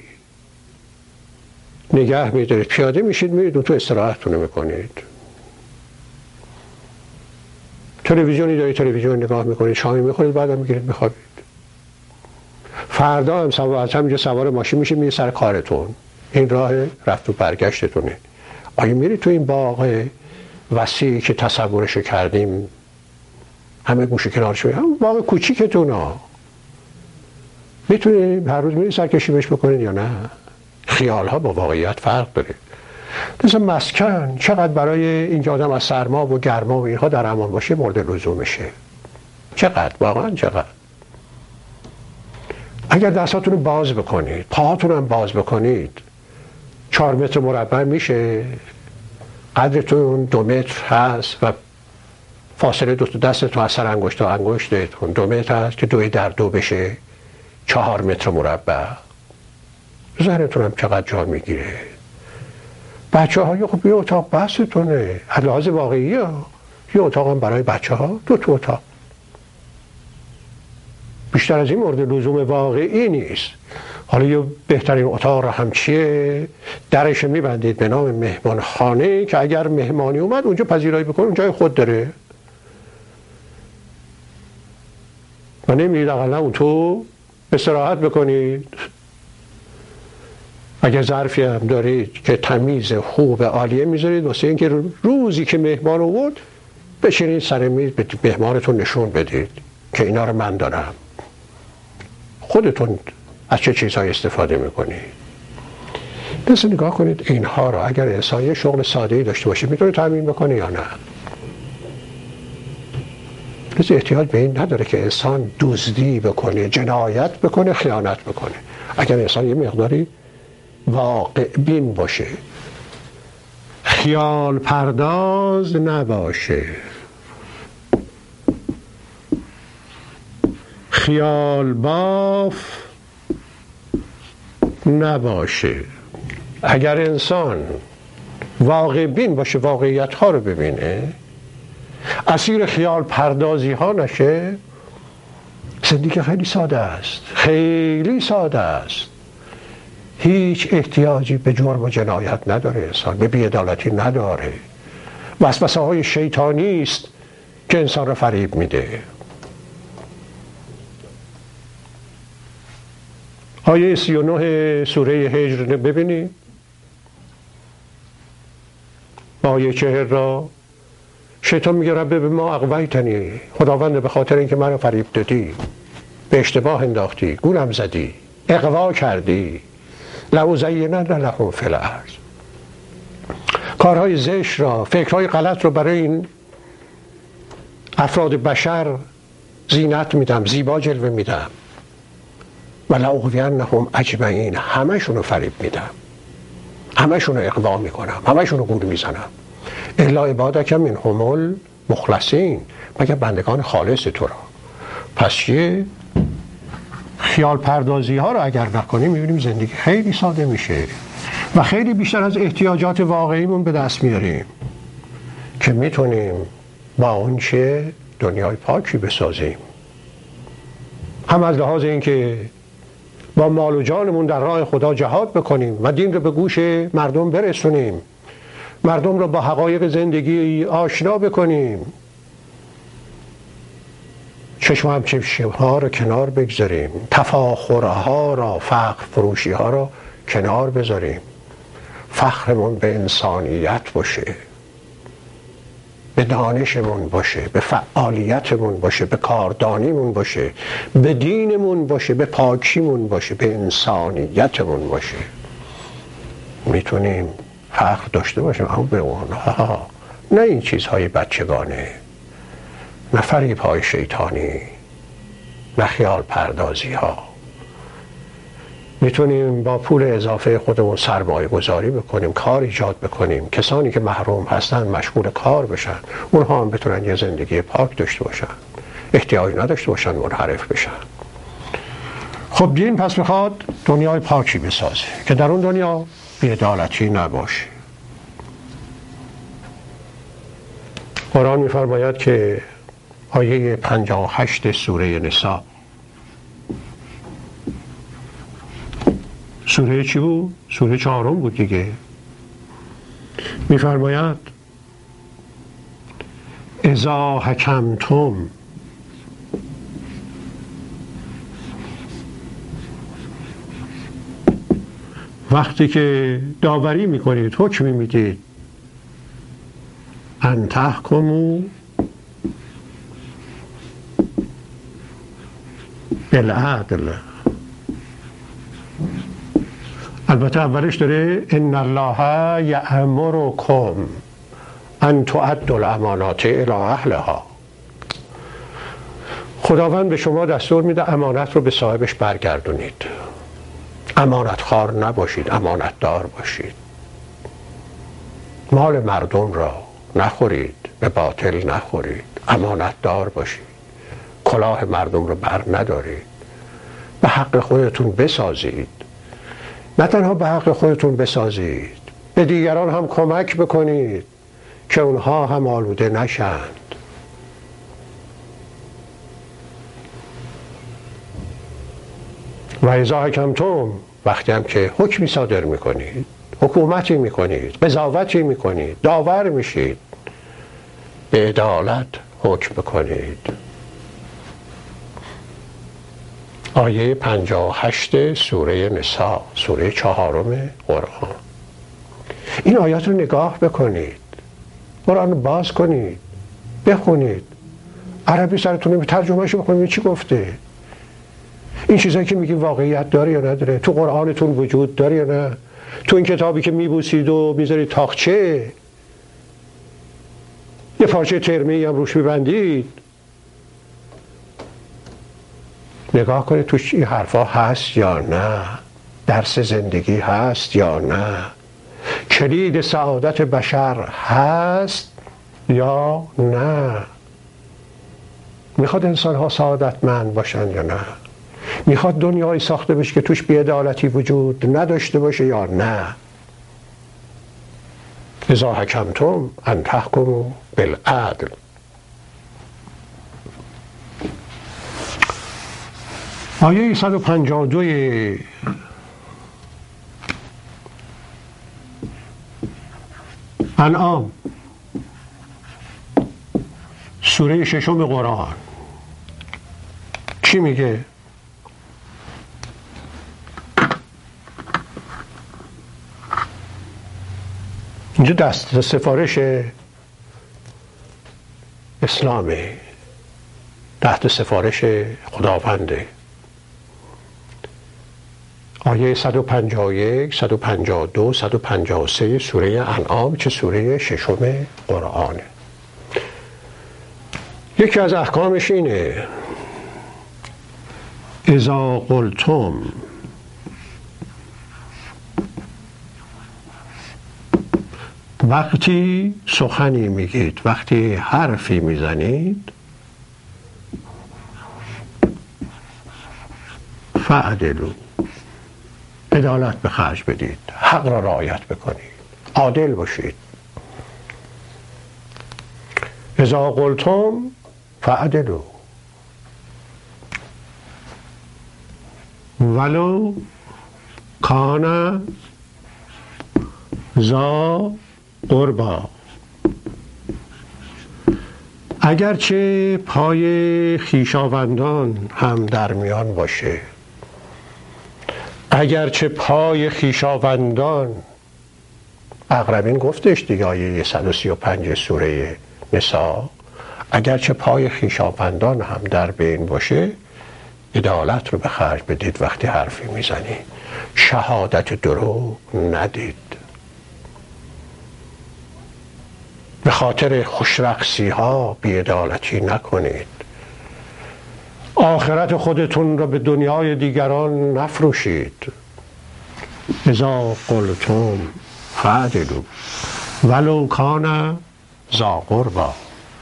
نگه میدارید، پیاده میشید میرید اون تو استراحتتون میکنید. تلویزیونی دارید، تلویزیون نگاه میکنید، شامی میخورید، بعدم میگیرید میخوابید. فردا هم از همینجا سوار ماشین میشید میرید سر کارتون. این راه رفت و برگشتتونه. آیا میرید تو این باغ وسیعی که تصورش کردیم همه گوشه کنارش بید، هم باغ کوچیکتون ها، میتونید هر روز میرید سرکشی بهش بکنید یا نه؟ خیال ها با واقعیت فرق داره. مثل مسکن چقدر برای اینجا آدم از سرما و گرما و اینها در امان باشه مورد لزومشه. چقدر واقعا چقدر. اگر دستاتون رو باز بکنید، پاهاتون هم باز بکنید، 4 متر مربع میشه، قدرتون 2 متر هست و فاصله دو تا دستتون از سر انگشت تا انگشتتون 2 متر هست که 2 در 2 بشه 4 متر مربع. ذهنتون هم چقدر جا میگیره. بچه ها خب یه اتاق بحثتونه، لحاظ واقعی ها. یه اتاق هم برای بچه ها، 2 تا اتاق. بیشتر از این مورد لزوم واقعی نیست. حالا یه بهترین اتاق را هم چیه؟ درش میبندید به نام مهمان خانه که اگر مهمانی اومد اونجا پذیرایی بکنه، اونجا خود داره و نمیرید اقلا اون تو استراحت بکنید. اگر ظرفی هم دارید که تمیز خوب عالیه میذارید واسه اینکه روزی که مهمان آورد بشینید سر میز به مهمانتون نشون بدید که اینا رو من دارم. خودتون از چه چیزهای استفاده میکنید؟ پس نگاه کنید اینها رو اگر انسان یه شغل ساده‌ای داشته باشه میتونه تامین بکنه یا نه. پس احتیاج به این نداره که انسان دزدی بکنه، جنایت بکنه، خیانت بکنه. اگر انسان یه مقداری واقع بین باشه، خیال پرداز نباشه، خیال باف نباشه، اگر انسان واقع بین باشه، واقعیت ها رو ببینه، اسیر خیال پردازی ها نشه، زندگی خیلی ساده است، خیلی ساده است. هیچ احتیاجی به جرم و جنایت نداره، انسان به بی‌عدالتی نداره. وسوسه های شیطانی است که انسان را فریب میده. آیه 39 سوره هجر ببینید. آیه 40 را شیطان میگه رب به ما اغویتنی، خداوند به خاطر اینکه من رو فریب دادی، به اشتباه انداختی، گولم زدی، اغوا کردی، لأزینن لهم فی الارض، کارهای زشت را، فکرهای غلط رو برای این افراد بشر زینت میدم، زیبا جلوه میدم، و لأغوینهم اجمعین، همشون رو فریب میدم، همشون رو اغوا میکنم، همشون رو گول میزنم، الا عبادک منهم المخلصین، مگر بندگان خالص تو را. پس یه خیال پردازی ها رو اگر نکنیم میبینیم زندگی خیلی ساده میشه و خیلی بیشتر از احتیاجات واقعیمون به دست میاریم که میتونیم با اون چه دنیای پاکی بسازیم، هم از لحاظ اینکه با مال و جانمون در راه خدا جهاد بکنیم و دین رو به گوش مردم برسونیم، مردم رو با حقایق زندگی آشنا بکنیم، چشم هم ها رو کنار بگذاریم، تفاخرها را، فخر فروشی ها را کنار بذاریم، فخرمون به انسانیت باشه، به دانشمون باشه، به فعالیتمون باشه، به کاردانیمون باشه، به دینمون باشه، به پاکیمون باشه، به انسانیتمون باشه. میتونیم فخر داشته باشیم اما به اونها، نه این چیزهای بچگانه، نه فریب های شیطانی، نه خیال پردازی ها. میتونیم با پول اضافه خودمون سرمایه گذاری بکنیم، کار ایجاد بکنیم، کسانی که محروم هستن مشغول کار بشن، اونها هم بتونن یه زندگی پاک داشته باشن، احتیاج نداشته باشن منحرف بشن. خب دین پس میخواد دنیای پاکی بسازه که در اون دنیا بی‌عدالتی نباشه. قرآن میفرماید که آیه 58 سوره نساء، سوره چی بود؟ سوره 4 بود دیگه. میفرماید اذا حکمتم، وقتی که داوری میکنید، حکمی میدید، ان تحکموا بالعدل، البته اولش داره ان الله یأمرکم ان تؤدوا الامانات الی اهلها، خداوند به شما دستور میده امانت رو به صاحبش برگردونید، امانت خوار نباشید، امانت دار باشید، مال مردم را نخورید، به باطل نخورید، امانت دار باشید، کلاه مردم رو بر ندارید، به حق خودتون بسازید، نه تنها به حق خودتون بسازید، به دیگران هم کمک بکنید که اونها هم آلوده نشند. و اذا حکمتم، وقتی هم که حکمی صادر میکنید، حکومتی میکنید، قضاوتی میکنید، داور میشید، به عدالت حکم بکنید. آیه 58 سوره نساء، سوره 4 قرآن. این آیات رو نگاه بکنید، قرآن رو باز کنید، بخونید، عربی سرتون ترجمهش بکنید چی گفته. این چیزایی که میگی واقعیت داره یا نداره؟ تو قرآنتون وجود داره یا نه؟ تو این کتابی که میبوسید و میذارید تاقچه، یه پارچه ترمه‌ای هم روش میبندید، نگاه کنید توش این حرفا هست یا نه؟ درس زندگی هست یا نه؟ کلید سعادت بشر هست یا نه؟ میخواد انسان ها سعادتمند باشن یا نه؟ میخواد دنیایی ساخته بشه که توش بی‌عدالتی وجود نداشته باشه یا نه؟ اذا حکمتم ان تحکموا بالعدل. آیه 152 انعام، سوره 6 قرآن چی میگه؟ اینجا دست سفارش اسلامه، تحت سفارش خداونده. آیه 151 152 153 سوره انعام که سوره 6 قرآنه. یکی از احکامش اینه اذا قلتم، وقتی سخنی میگید، وقتی حرفی میزنید، فعدلو، عدالت به خرج بدید، حق را رعایت بکنید، عادل باشید. اذا قلتم فعدلو ولو کان ذا قربا، اگرچه پای خویشاوندان هم در میان باشه، اگرچه پای خویشاوندان، اقربین گفتش دیگه آیه 135 سوره نساء، اگرچه پای خویشاوندان هم در بین باشه، عدالت رو به خرج بدید وقتی حرفی میزنی، شهادت دروغ ندید، به خاطر خوشرقصی ها بی‌عدالتی نکنید، آخرت خودتون را به دنیای دیگران نفروشید. اذا قلتم فعدلوا ولو کان ذا قربا.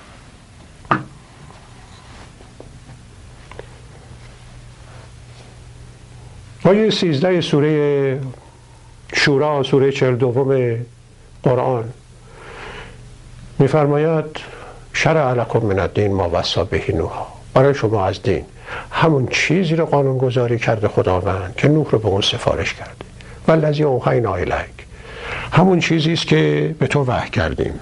آیه 13 سوره شورا، سوره 42 قرآن میفرماید شرع لکم من الدین ما وصی به نوح، برای شما از دین همون چیزی رو قانون گذاری کرده خداوند که نوح رو به اون سفارش کرده. والذی اوحینا الیک، همون چیزی است که به تو وحی کردیم.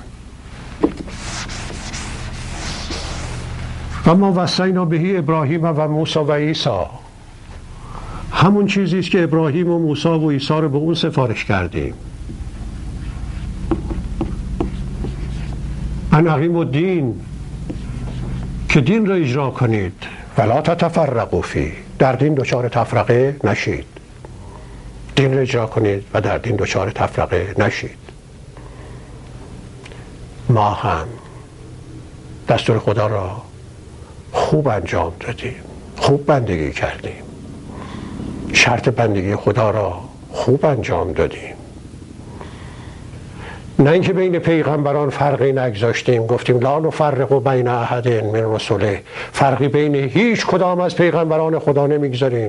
و ما وصینا به ابراهیم و موسی و عیسی، همون چیزی است که ابراهیم و موسی و عیسی رو به اون سفارش کردیم. ان اقیموا الدین، که دین را اجرا کنید، ولا تتفرقوا فیه، در دین دچار تفرقه نشید. دین را اجرا کنید و در دین دچار تفرقه نشید. ما هم دستور خدا را خوب انجام دادیم، خوب بندگی کردیم، شرط بندگی خدا را خوب انجام دادیم. نه اینکه بین پیغمبران فرقی نگذاشتیم، گفتیم لا نفرق بین احد من رسله، فرقی بین هیچ کدام از پیغمبران خدا نمیگذاریم.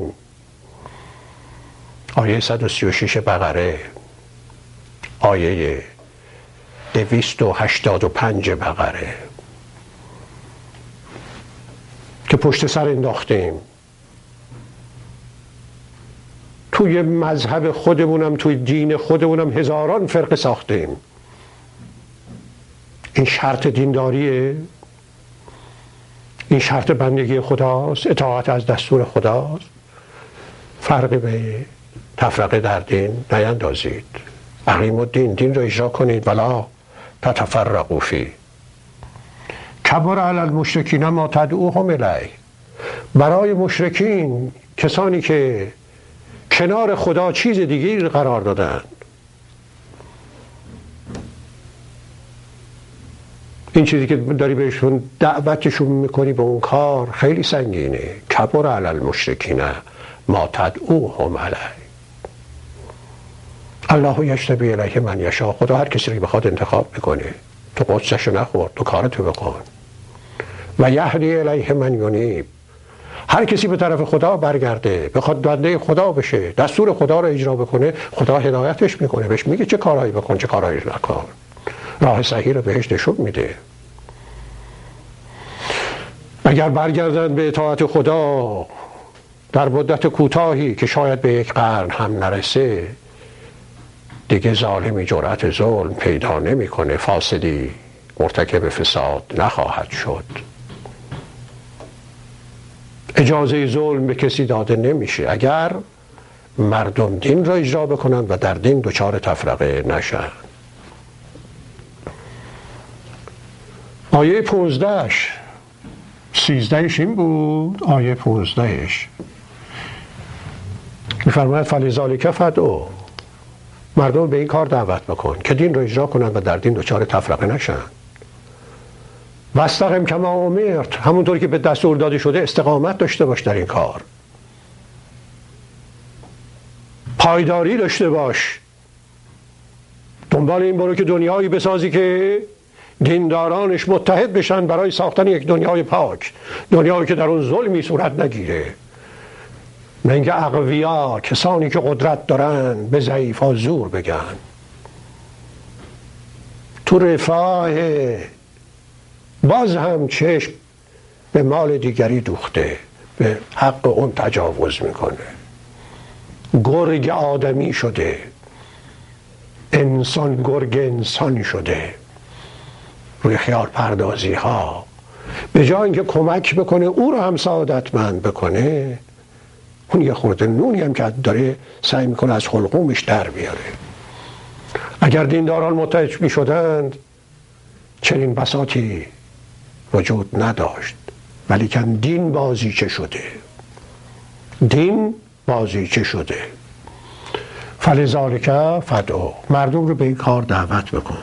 آیه 136 بقره، آیه 285 بقره که پشت سر انداختیم. توی مذهب خودمونم، توی دین خودمونم هزاران فرقه ساختیم. این شرط دینداریه، این شرط بندگی خداست، اطاعت از دستور خداست. فرقی به تفرقه در دین نیندازید. اقیموا الدین، دین رو اجرا کنید، ولا تتفرقوا فیه. کبر علی المشرکین ما تدعوهم الیه، برای مشرکین، کسانی که کنار خدا چیز دیگری قرار دادن، این چیزی که داری بهشون دعوتشون میکنی به اون کار خیلی سنگینه. کبر علی المشرکین ما تدعوهم الیه. الله یجتبی الیه من یشاء، خدا هر کسی رو بخواد انتخاب میکنه. تو قدسشو نخور، تو کارتو بکن. و یهدی الیه من ینیب، هر کسی به طرف خدا برگرده، بخواد بنده خدا بشه، دستور خدا رو اجرا بکنه، خدا هدایتش میکنه، بهش میگه چه کارهایی بکن، چه کارهایی نکن، راه صحیح رو بهش نشون میده. اگر برگردن به اطاعت خدا در مدت کوتاهی که شاید به 1 قرن هم نرسه، دیگه ظالمی جرأت ظلم پیدا نمیکنه، فاسدی مرتکب فساد نخواهد شد. اجازه ظلم به کسی داده نمیشه اگر مردم دین را اجرا بکنن و در دین دچار تفرقه نشن. آیه 15 13 این بود. آیه 15 می‌فرماید فلذالک فدع، مردم به این کار دعوت بکن که دین رو اجرا کنن و در دین دچار تفرقه نشن. واستقم کما امرت، همونطوری که به دستور داده شده استقامت داشته باش در این کار، پایداری داشته باش، دنبال این برو که دنیایی بسازی که دیندارانش متحد بشن برای ساختن یک دنیای پاک، دنیایی که در اون ظلمی صورت نگیره، نه اینکه اقویا، کسانی که قدرت دارن به ضعیفا زور بگن. تو رفاه باز هم چشم به مال دیگری دوخته، به حق اون تجاوز میکنه، گرگ آدمی شده، انسان گرگ انسان شده، روی خیال پردازی ها به جای اینکه کمک بکنه او رو هم سعادتمند بکنه، اون یه خورده نونی هم که داره سعی میکنه از حلقومش در بیاره. اگر دینداران متحد میشدند چنین بساطی وجود نداشت، ولی که دین بازیچه شده، دین بازیچه شده. فلذالک فدع، مردم رو به این کار دعوت بکن.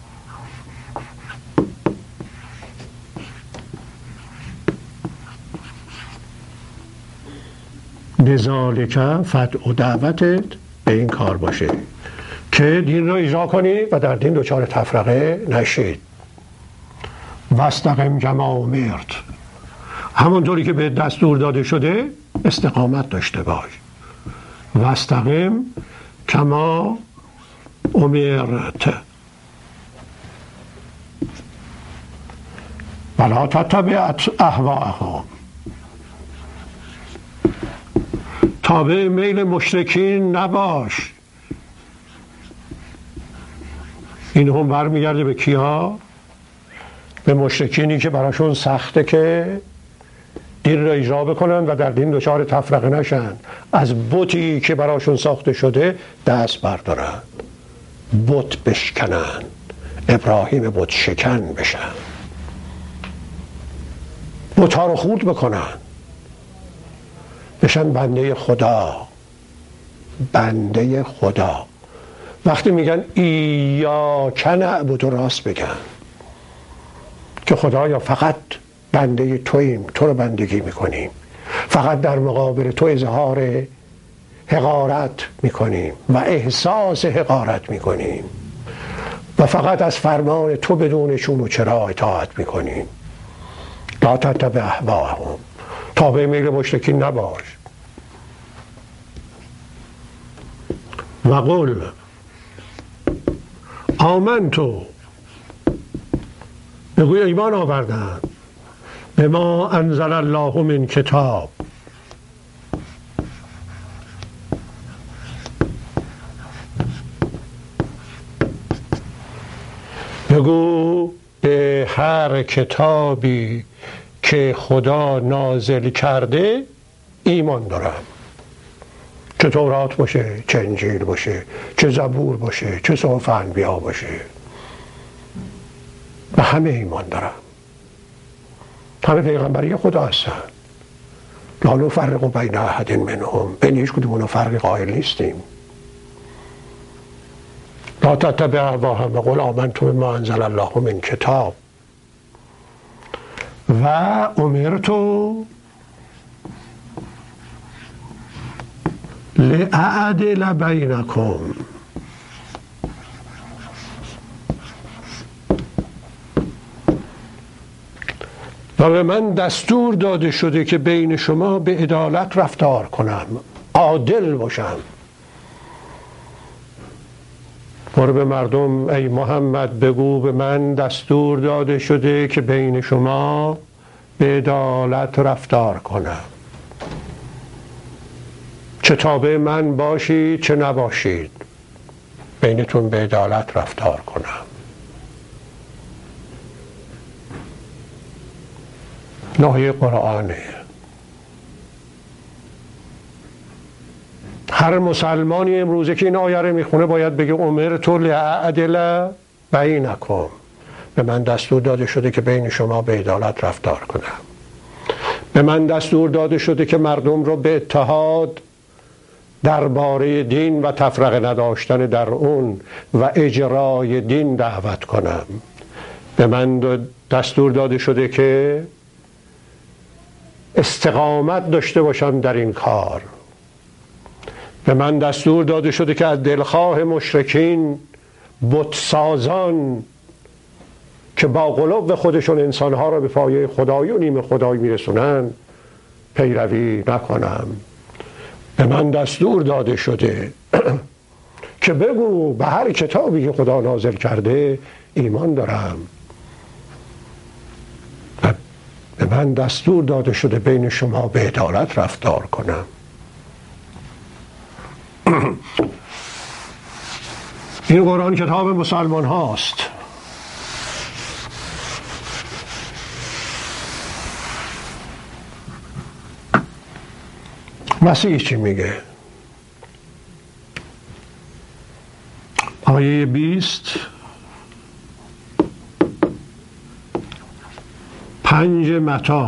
لذالک فدع، دعوتت به این کار باشه که دین رو اجرا کنید و در دین دچار تفرقه نشید. واستقم کما امرت، همونطوری که به دستور داده شده استقامت داشته باش. واستقم کما امرت ولا تتبع اهواءهم، تابع میل مشرکین نباش. این هم برمیگرده به کیا؟ به مشرکینی که براشون سخته که دین را اجرا بکنن و در دین دچار تفرقه نشن، از بتی که براشون ساخته شده دست بردارن، بت بشکنن، ابراهیم بت شکن بشن، بت‌ها رو خورد بکنن، بشن بنده خدا. بنده خدا وقتی میگن ایاک نعبد، راست بگن که خدایا فقط بنده توییم، تو رو بندگی میکنیم، فقط در مقابل تو اظهار حقارت میکنیم و احساس حقارت میکنیم و فقط از فرمان تو بدون چون و چرا اطاعت میکنیم. لا تتبع اهواءهم، تابع میل مشرکین نباش. و قل آمنتو، بگوی ایمان آوردن به ما انزل الله من کتاب، بگو به هر کتابی که خدا نازل کرده ایمان دارم، چه تورات باشه، چه انجیل باشه، چه زبور باشه، چه صحف انبیا باشه، به همه ایمان دارم. همه پیغمبری خدا هستن. لا نفرق بین احد منهم، بین هیچ کدوم اونا فرقی قائل نیستیم. لا تتبع اهواءهم وقل آمنت بما انزل الله من کتاب و امرت لأعدل بینکم، و به من دستور داده شده که بین شما به عدالت رفتار کنم، عادل باشم. برو به مردم ای محمد بگو به من دستور داده شده که بین شما به عدالت رفتار کنم، چه تابع من باشید چه نباشید، بینتون به عدالت رفتار کنم. نهی قرآنه. هر مسلمانی امروزه که این آیه رو میخونه باید بگه امرت لأعدل بینکم، به من دستور داده شده که بین شما به عدالت رفتار کنم، به من دستور داده شده که مردم رو به اتحاد درباره دین و تفرقه نداشتن در اون و اجرای دین دعوت کنم، به من دستور داده شده که استقامت داشته باشم در این کار، به من دستور داده شده که از دلخواه مشرکین، بتسازان که با قلوب خودشون انسانها را به پایه خدایی و نیم خدایی میرسونن پیروی نکنم. به من دستور داده شده که بگو به هر کتابی که خدا نازل کرده ایمان دارم، و به من دستور داده شده بین شما به عدالت رفتار کنم. این قرآن کتاب مسلمان هاست. مسیح چی میگه؟ آیه 20 5 متی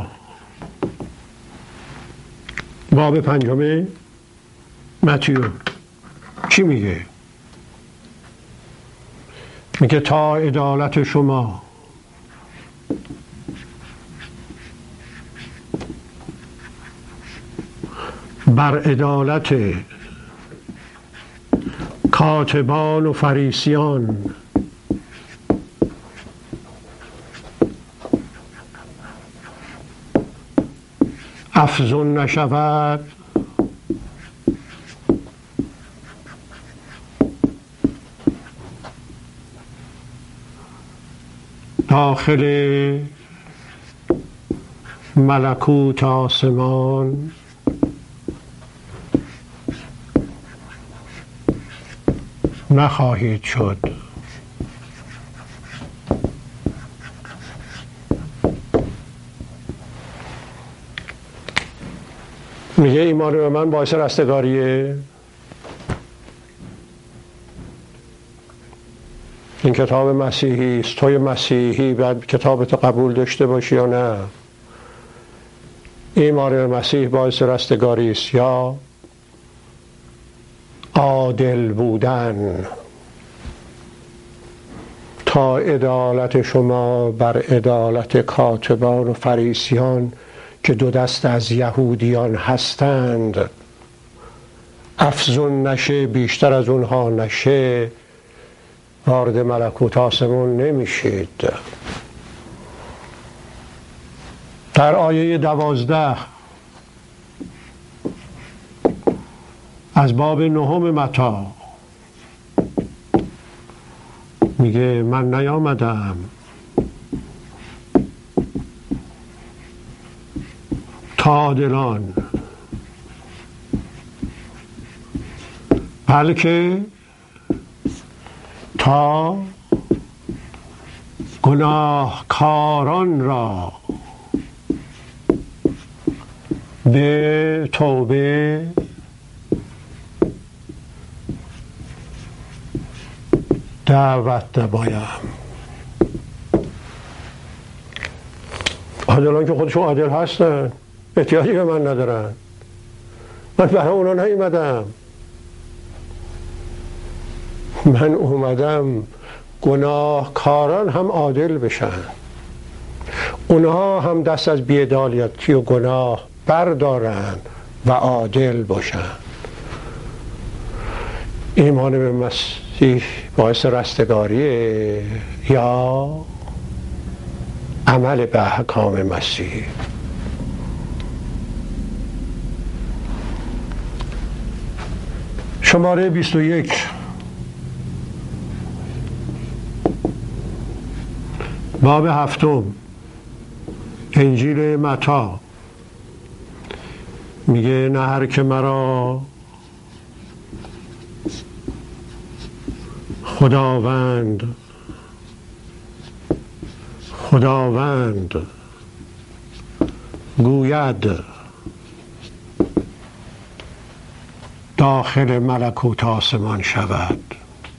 باب 5 متیو چی میگه؟ میگه تا عدالت شما بر عدالت کاتبان و فریسیان افزون نشود، داخل ملکوت آسمان نخواهید شد. میگه ایمان به من باعث رستگاریه. این کتاب مسیحی است، توی مسیحی باید کتابت قبول داشته باشی یا نه؟ ایمان به مسیح باعث رستگاری است یا عادل بودن؟ تا عدالت شما بر عدالت کاتبان و فریسیان که دو دست از یهودیان هستند افزون نشه، بیشتر از اونها نشه، وارد ملکوت آسمون نمیشید. در آیه 12 از باب 9 متی میگه من نیامدم تا عادلان بلکه تا گناهکاران را به توبه دعوت نمایم. عادلان که خودشون عادل هستن احتیاجی به من ندارن، من برای اونا نیومدم، من اومدم گناهکاران هم عادل بشن، اونها هم دست از بی‌عدالتی و گناه بردارن و عادل باشن. ایمان به مسیح باعث رستگاریه یا عمل به احکام مسیح؟ شماره 21 باب 7 انجیل متی میگه نه هر که مرا خداوند گوید داخل ملکوت آسمان شود.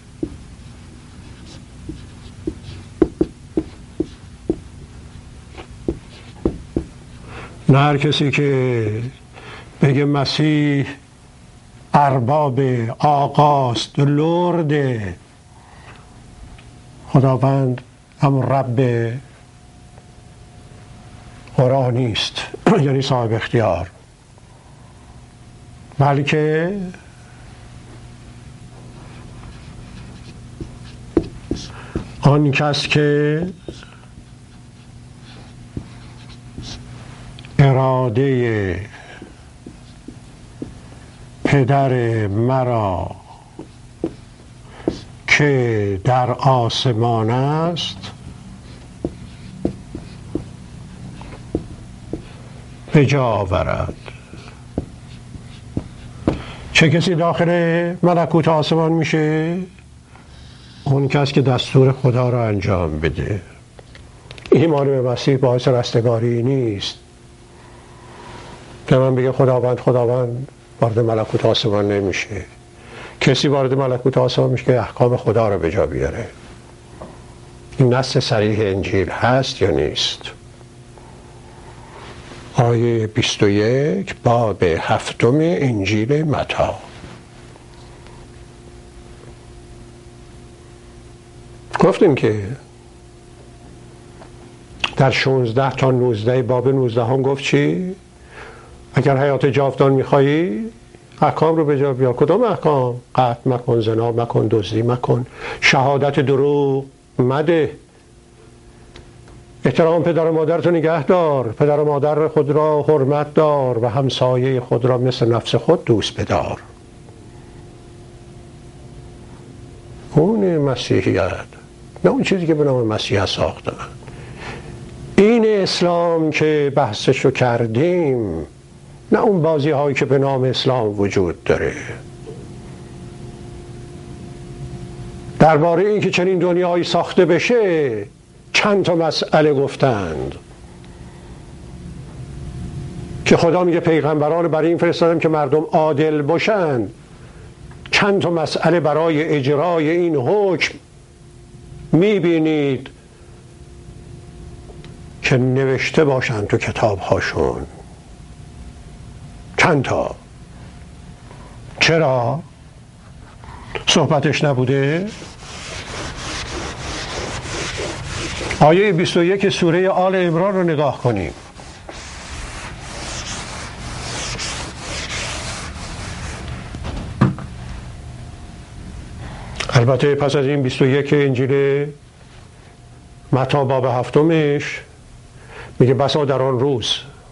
نه هر کسی که بگه مسیح ارباب، آقاست، لرد، خداوند همون رب قرآنی است یعنی صاحب اختیار، بلکه آن کس که اراده پدر مرا که در آسمان است به جا آورد. چه کسی داخل ملکوت آسمان میشه؟ اون کس که دستور خدا را انجام بده. ایمان به مسیح باعث رستگاری نیست که من بگه خداوند وارد ملکوت آسمان نمیشه. کسی وارد ملکوت آسمان میشه که احکام خدا رو به جا بیاره. این نص صریح انجیل هست یا نیست؟ آیه 21 باب 7 انجیل متی. گفتیم که در 16 تا 19 باب 19 هم گفت چی؟ اگر حیات جاودان میخوایی احکام رو به جا بیار. کدام احکام؟ قتل مکن، زنا مکن، دزدی مکن، شهادت دروغ مده، احترام پدر و مادرتو نگه دار، پدر و مادر خود را حرمت دار و همسایه خود را مثل نفس خود دوست بدار. اون مسیحیت، نه اون چیزی که به نام مسیح ساختن. این اسلام که بحثشو کردیم، نه اون بازی هایی که به نام اسلام وجود داره. درباره این که چنین دنیایی ساخته بشه چند تا مسئله گفتند که خدا میگه پیغمبران برای این فرستادم که مردم عادل باشند. چند تا مسئله برای اجرای این حکم میبینید که نوشته باشند تو کتاب هاشون. چند تا. چرا؟ صحبتش نبوده؟ آیه 21 سوره آل عمران رو نگاه کنیم. البته پس از این 21 انجیل متی باب 7 میگه بسا در آن روز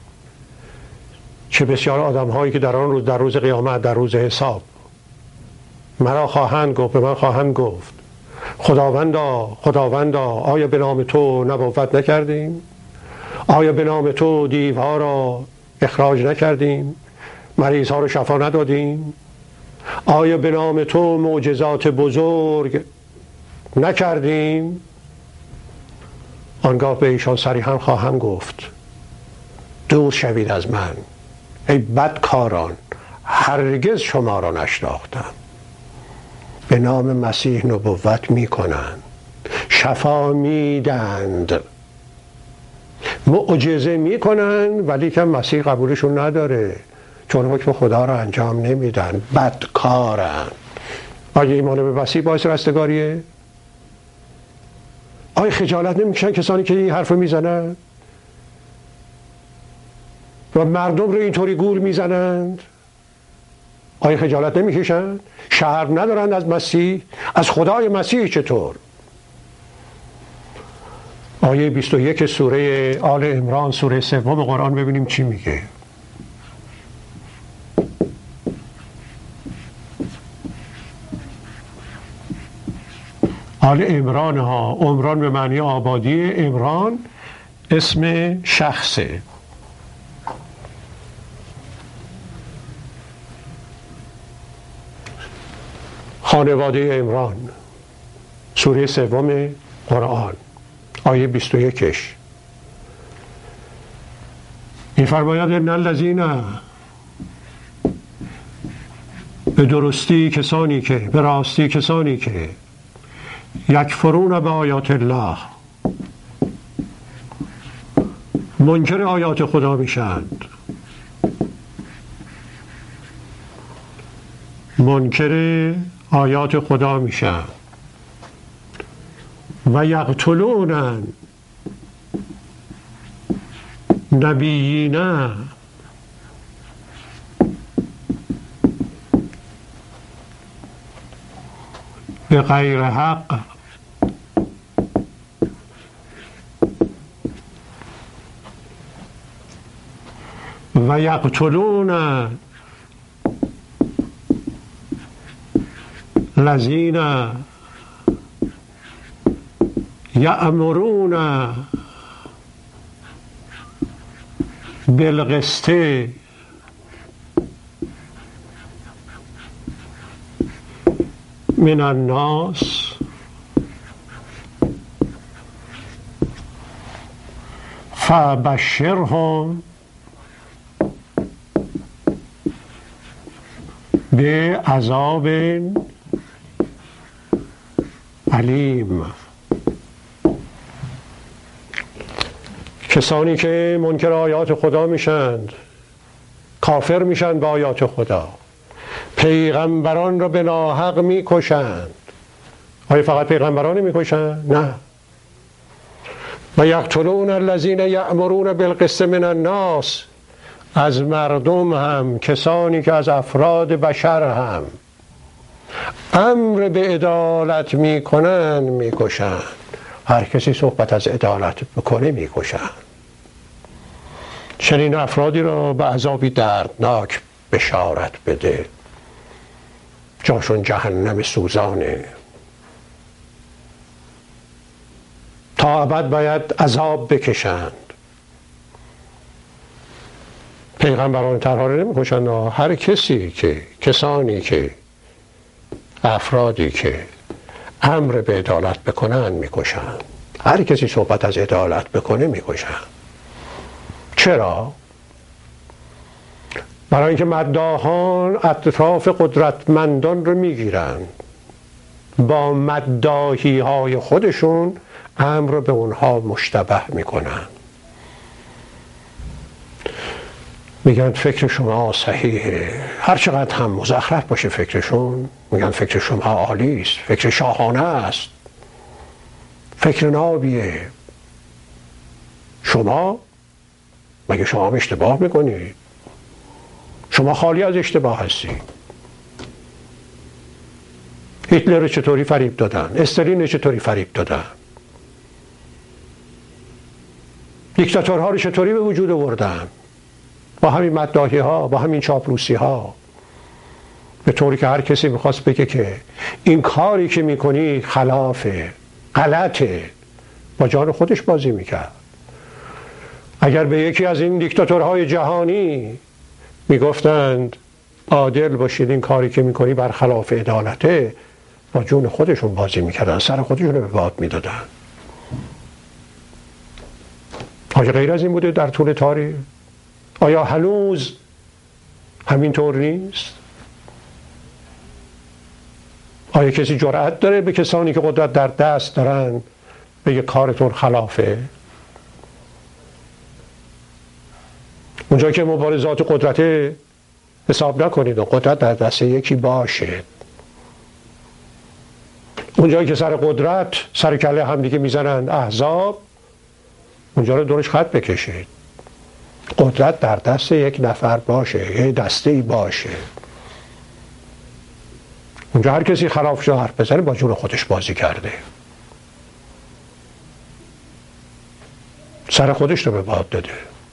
چه بسیار آدم هایی که در آن روز، در روز قیامت، در روز حساب مرا خواهند گفت، به من خواهند گفت خداوندا آیا به نام تو نبوت نکردیم؟ آیا به نام تو دیوها را اخراج نکردیم؟ مریض ها را شفا ندادیم؟ آیا به نام تو معجزات بزرگ نکردیم؟ آنگاه به ایشان صریحا خواهم گفت دور شوید از من ای بدکاران، هرگز شما را نشناختم. به نام مسیح نبوت میکنند، شفا میدند، معجزه میکنند، ولی که مسیح قبولشون نداره چون حکم خدا را انجام نمیدن. بدکارن. آیا ایمان به مسیح باعث رستگاریه؟ آیا خجالت نمیکشن کسانی که این حرف رو میزنن و مردم رو اینطوری گول میزنند؟ آیا خجالت نمیکشن؟ شرم ندارند از مسیح؟ از خدای مسیح چطور؟ آیه 21 سوره آل عمران، سوره 3 قرآن، ببینیم چی میگه. آل عمران ها، عمران به معنی آبادی، عمران اسم شخصه. خانواده عمران، سوره 3 قرآن، آیه 21 این فرماید ان الذین به درستی کسانی که، به راستی کسانی که یکفرون به آیات الله، منکر آیات خدا میشند، منکر آیات خدا میشن و یقتلون نبیین به غیر حق و یقتلون الذین یأمرون بالقسط من الناس فبشرهم بعذاب علیم. کسانی که منکر آیات خدا میشند، کافر میشند با آیات خدا، پیغمبران را به ناحق میکشند. آیا فقط پیغمبران میکشند؟ نه. و یقتلون الذین یأمرون بالقسط من الناس، از مردم هم، کسانی که از افراد بشر هم امر به عدالت میکنن میکشند. هر کسی صحبت از عدالت بکنه میکشند. چنین افرادی را به عذابی دردناک بشارت بده، جاشون جهنم سوزانه، تا ابد باید عذاب بکشند. پیغمبران تنها رو نمیکشند، هر کسی که، کسانی که، افرادی که امر به عدالت بکنن میکشند. هر کسی صحبت از عدالت بکنه میکشند. چرا؟ برای اینکه مداحان اطراف قدرتمندان رو میگیرند، با مداحی های خودشون امر رو به اونها مشتبه میکنن. میگن فکر شما صحیحه، هر چقدر هم مزخرف باشه فکرشون، میگن فکر شما عالی است، فکر شاهانه است، فکر نابیه. شما مگه شما هم اشتباه میکنید؟ شما خالی از اشتباه هستید. هیتلر رو چطوری فریب دادن؟ استالین رو چطوری فریب دادن؟ دیکتاتورها رو چطوری به وجود آوردن؟ با همین مداحی ها، با همین چاپلوسی ها، به طوری که هر کسی میخواست بگه که این کاری که میکنی خلافه، غلطه، با جان خودش بازی میکرد. اگر به یکی از این دیکتاتورهای جهانی میگفتند عادل باشید، این کاری که میکنی برخلاف عدالته، با جون خودشون بازی میکردن، سر خودشون رو به باد میدادن. آیا غیر از این بوده در طول تاریخ؟ آیا هنوز همینطور نیست؟ آیا کسی جرأت داره به کسانی که قدرت در دست دارن بگه کارتون خلافه؟ اونجا که مبارزات قدرت حساب نکنید و قدرت در دست یکی باشه. اونجایی که سر قدرت سر کله همدیگه میزنند احزاب، اونجا رو دورش خط بکشید. قدرت در دست یک نفر باشه، یک دسته‌ای باشه. اونجا هر کسی خلافش رو حرف بزنه با جون خودش بازی کرده، سر خودش رو به باد داده.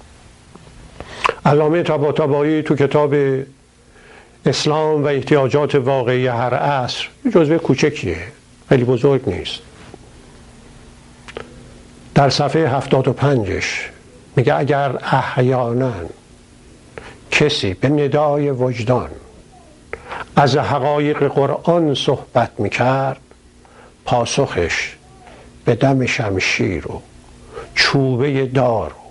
علامه طباطبایی تو کتاب اسلام و احتیاجات واقعی هر عصر، جزوه کوچکیه، خیلی بزرگ نیست، در صفحه 75 میگه اگر احیانا کسی به ندای وجدان از حقایق قرآن صحبت میکرد، پاسخش به دم شمشیر و چوبه دار و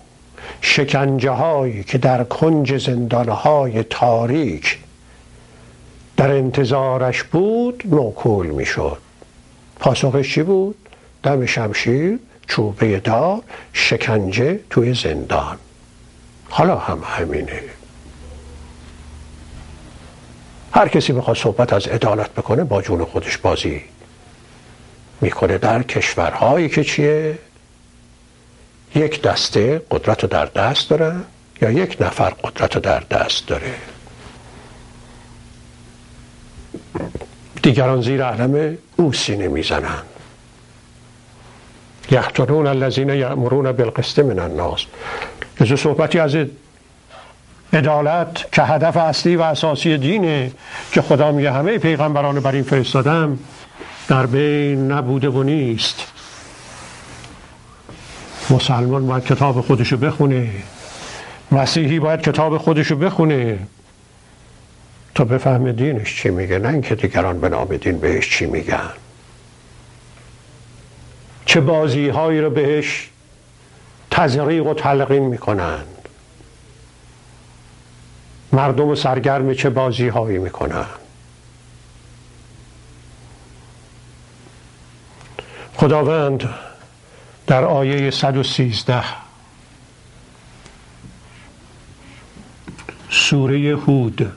شکنجه هایی که در کنج زندانهای تاریک در انتظارش بود موکول میشد. پاسخش چی بود؟ دم شمشیر، چوبه دار، شکنجه توی زندان. حالا هم همینه. هر کسی بخواد صحبت از عدالت بکنه با جون خودش بازی میکنه. در کشورهایی که چیه؟ یک دسته قدرت رو در دست داره یا یک نفر قدرت رو در دست داره. دیگران زیر علم او سینه میزنن. یقتلون الذین یأمرون بالقسط من الناس. از صحبتی از عدالت که هدف اصلی و اساسی دینه که خدا میگه همه پیغمبران بر این فرستادم، در بین نبوده و نیست. مسلمان باید کتاب خودشو بخونه، مسیحی باید کتاب خودشو بخونه تا بفهمه دینش چی میگه، نه اینکه دیگران به نام دین بهش چی میگن، چه بازی هایی رو بهش تزریق و تلقین میکنند. مردم سرگرم چه بازی هایی میکنند. خداوند در آیه 113 سوره هود،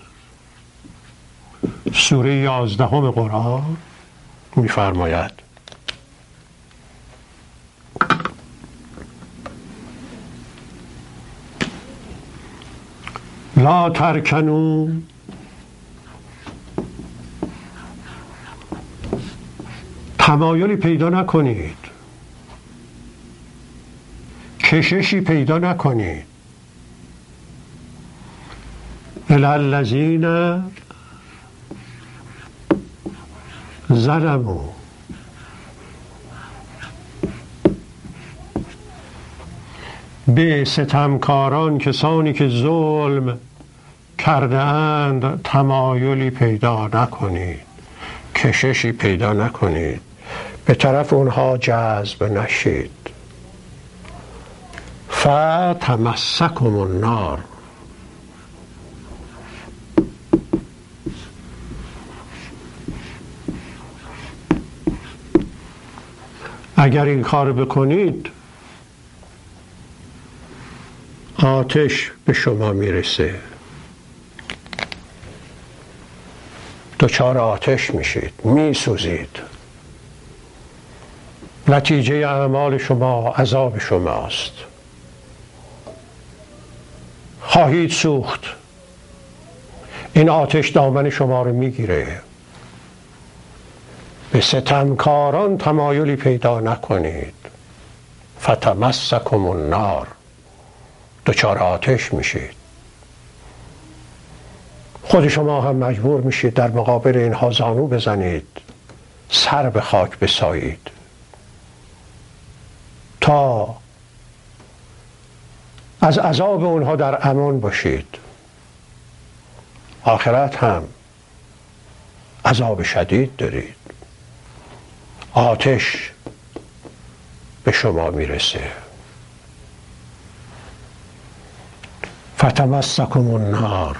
سوره 11 قرآن میفرماید: لا ترکنوا تمایلی پیدا نکنید، کششی پیدا نکنید، الی الذین ظلموا، به ستمکاران، کسانی که ظلم کرده اند تمایلی پیدا نکنید، کششی پیدا نکنید، به طرف اونها جذب نشید. فتمسکم النار، اگر این کار بکنید آتش به شما میرسه، دچار آتش میشید، میسوزید، نتیجه اعمال شما عذاب شماست، خواهید سوخت. این آتش دامن شما رو میگیره. به ستمکاران تمایلی پیدا نکنید. فتمسکم النار، دچار آتش میشید. خود شما هم مجبور میشید در مقابل اینها زانو بزنید، سر به خاک بسایید تا از عذاب اونها در امان باشید. آخرت هم عذاب شدید دارید، آتش به شما میرسه. فتمسکم النار.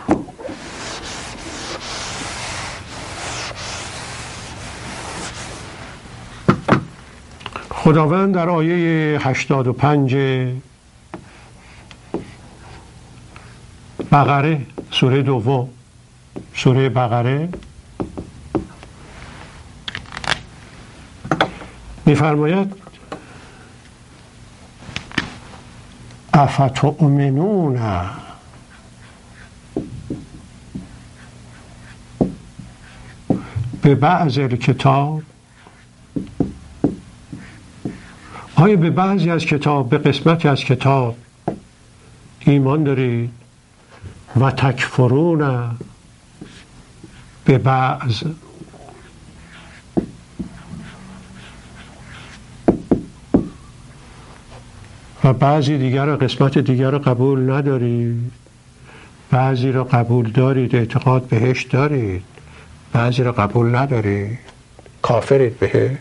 خداوند در آیه 85 بقره، سوره دوم، سوره بقره میفرماید: افتؤمنون به بعض الکتاب، آیا به بعضی از کتاب، به قسمتی از کتاب ایمان دارید؟ و تکفرون به بعض، و بعضی دیگر قسمت دیگر رو قبول ندارید، بعضی رو قبول دارید، اعتقاد بهش دارید، بعضی رو قبول ندارید، کافرید بهش.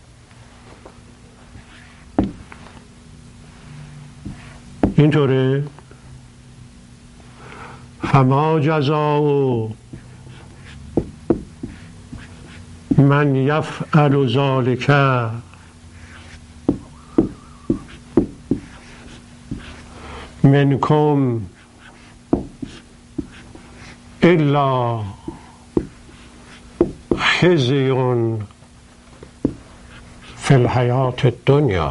اینطوره. فما جزاء من یفعل ذلک منکم الا خزی فی الحیاة الدنیا.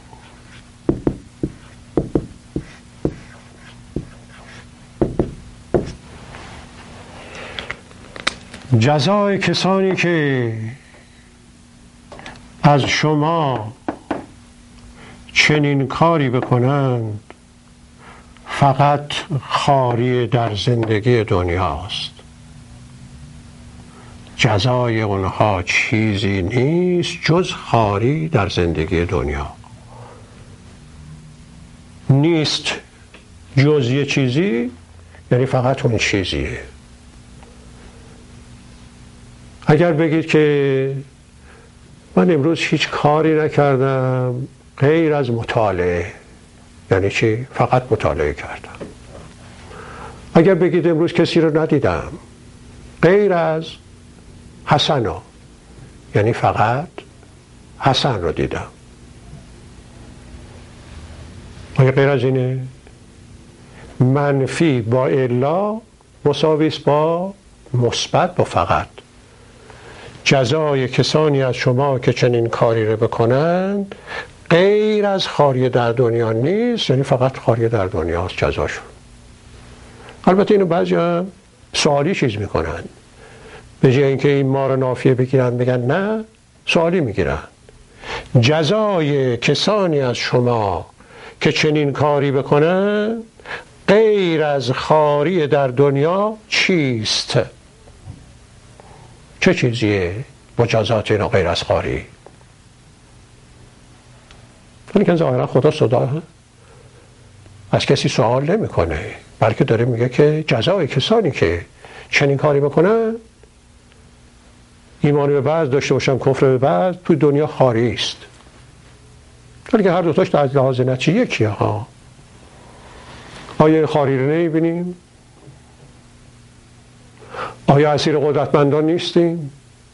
جزای کسانی که از شما چنین کاری بکنند فقط خواری در زندگی دنیاست. جزای اونها چیزی نیست جز خواری در زندگی دنیا. نیست جز یه چیزی یعنی فقط اون چیزیه. اگر بگید که من امروز هیچ کاری نکردم غیر از مطالعه، یعنی چی؟ فقط مطالعه کردم. اگر بگید امروز کسی رو ندیدم غیر از حسنا، یعنی فقط حسن رو دیدم. آیا غیر از اینه؟ منفی با الا مساویست با مثبت با فقط. جزای کسانی از شما که چنین کاری رو بکنند غیر از خواری در دنیا نیست، یعنی فقط خواری در دنیا است جزاشون. البته اینو بعضی هم سوالی چیز میکنن، به جای اینکه این مار نافیه بگیرن بگن نه، سوالی میگیرن. جزای کسانی از شما که چنین کاری بکنن غیر از خواری در دنیا چیست؟ چه چیزیه مجازات اینا غیر از خواری؟ ولی ظاهرا خدا صدا از کسی سوال نمیکنه، بلکه داره میگه که جزای کسانی که چنین کاری بکنن، ایمان به بعض داشته باشن کفر به بعض، توی دنیا خواری است. ولی که هر دوتاش در لحاظ نتیجه یکیه ها. آیا این خواری رو نمیبینیم؟ آیا اسیر قدرتمندان نیستیم؟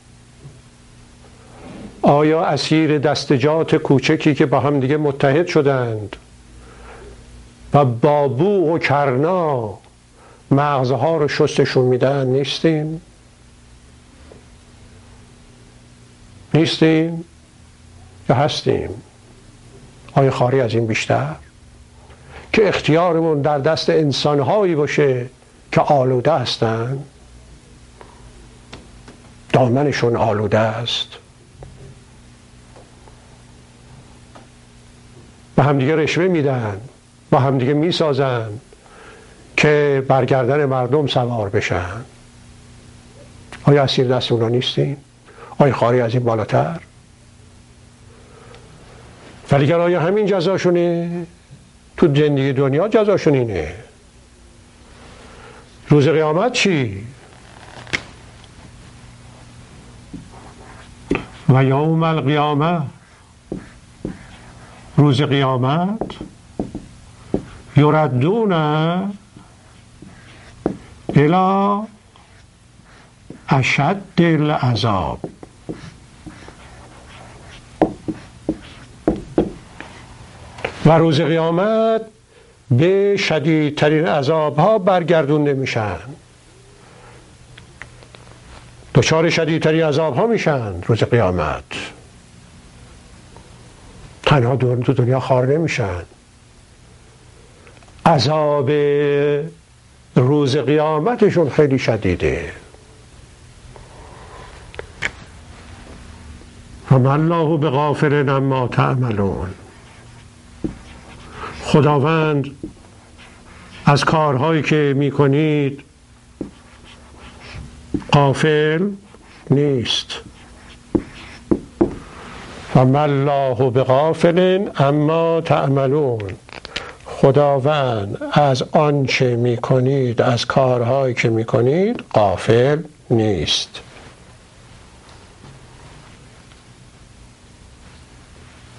آیا اسیر دستجات کوچکی که با هم دیگه متحد شدند و با بو و کرنا مغزها رو شستشون میدن نیستیم؟ نیستیم یا هستیم؟ آیا خواری از این بیشتر؟ که اختیارمون در دست انسانهایی باشه که آلوده هستند، دامنشون آلوده است، با همدیگه رشوه میدن، با همدیگه میسازن که برگردن مردم سوار بشن. آیا اسیر دست اونا نیستیم؟ آیا خواری از این بالاتر؟ ولی گر آیا همین جزاشونه؟ تو زندگی دنیا جزاشون اینه. روز قیامت چی؟ و یوم القیامه، روز قیامت، یردون الی اشد العذاب، و روز قیامت به شدیدترین عذاب ها برگردونده میشن، دچار شدیدترین عذاب ها میشن روز قیامت. تنها تو دنیا خوار نمیشن، عذاب روز قیامتشون خیلی شدیده. و ما الله بغافل عما تعملون، خداوند از کارهایی که میکنید غافل نیست. و ما الله بغافل عما تعملون، خداوند از آنچه میکنید، از کارهایی که میکنید غافل نیست.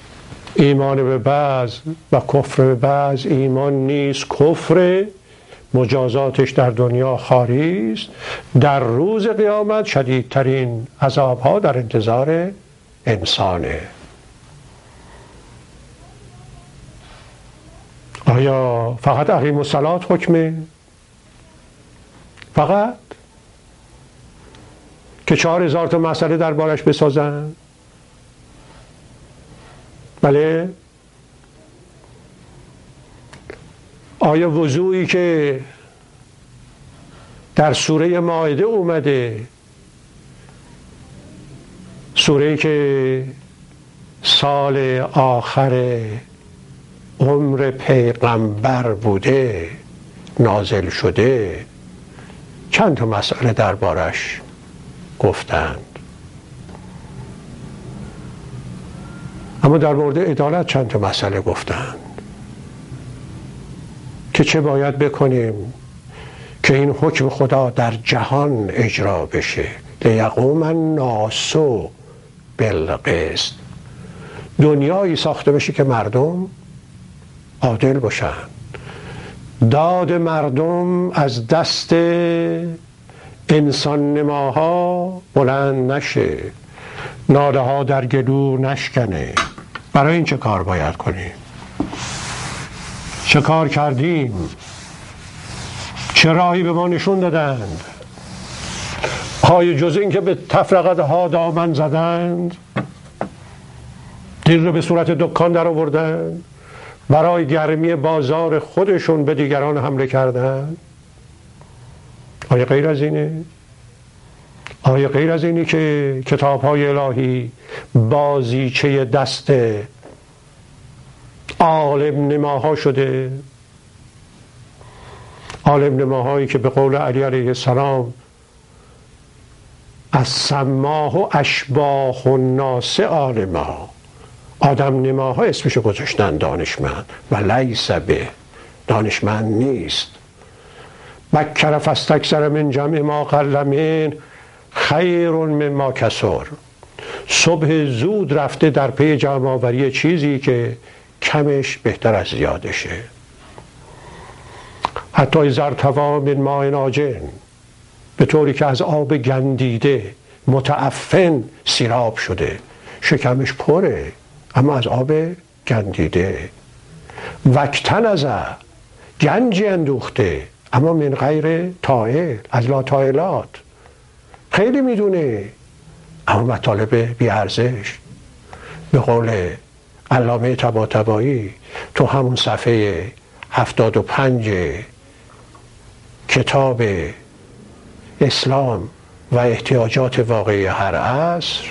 ایمان به بعض و کفر به بعض ایمان نیست، کفر مجازاتش در دنیا خواری است، در روز قیامت شدیدترین عذابها در انتظار انسانه. آیا فقط اقیم الصلات حکمه؟ فقط که 4000 تا مسئله دربارش بسازن؟ بله. آیا وضوئی که در سوره مائده اومده، سوره‌ای که سال آخر عمر پیغمبر بوده نازل شده، چند تا مسئله دربارش گفتند؟ اما در مورد عدالت چند تا مسئله گفتند که چه باید بکنیم که این حکم خدا در جهان اجرا بشه. لیقوم الناس بالقسط، دنیایی ساخته بشه که مردم عادل باشن، داد مردم از دست انسان نماها بلند نشه، ناله ها در گلو نشکنه. برای این چه کار باید کنیم؟ چه کار کردیم؟ چه راهی به ما نشون دادند؟ آیا جز این که به تفرقت ها دامن زدند، دین رو به صورت دکان در آوردند، برای گرمی بازار خودشون به دیگران حمله کردند؟ آیا غیر از اینه؟ آیا غیر از اینی که کتاب‌های الهی بازیچه دست عالم نماها شده؟ عالم نماهایی که به قول علی علیه السلام از سماه و اشباح الناس عالما، آدم نماها اسمشو گذاشتن دانشمند، و لیس به، دانشمند نیست. بکر فاستکثر من جمع ما قل من خیر مما کثر، صبح زود رفته در پی جمع آوری چیزی که کمش بهتر از زیادشه. حتی اذا ارتوی من ماء عاجن، به طوری که از آب گندیده متعفن سیراب شده، شکمش پره اما از آب گندیده. وکتن از گنجی اندوخته اما من غیر طائل، از لا طائلات، خیلی میدونه اما مطالب بی ارزش. به قول علامه طباطبایی تو همون صفحه 75 کتاب اسلام و احتیاجات واقعی هر عصر،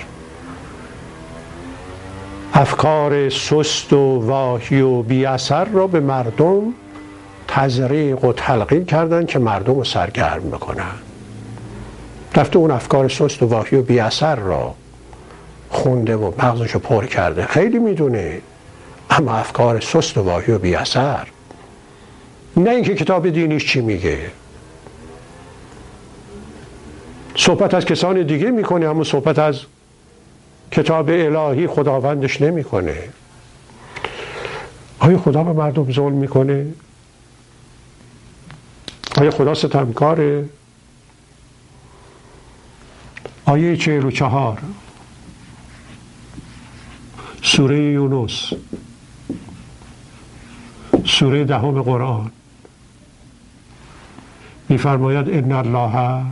افکار سست و واهی و بی اثر را به مردم تزریق و تلقین کردن که مردم رو سرگرم بکنن. رفته اون افکار سست و واهی و بی اثر را خونده و مغزش رو پر کرده، خیلی میدونه اما افکار سست و واهی و بی اثر. نه اینکه کتاب دینیش چی میگه، صحبت از کسان دیگه میکنه اما صحبت از کتاب الهی خداوندش نمیکنه. آیا خدا به مردم ظلم میکنه؟ آیا خدا ستمکاره؟ آیه 44 سوره یونس، سوره 10 قرآن میفرماید ان الله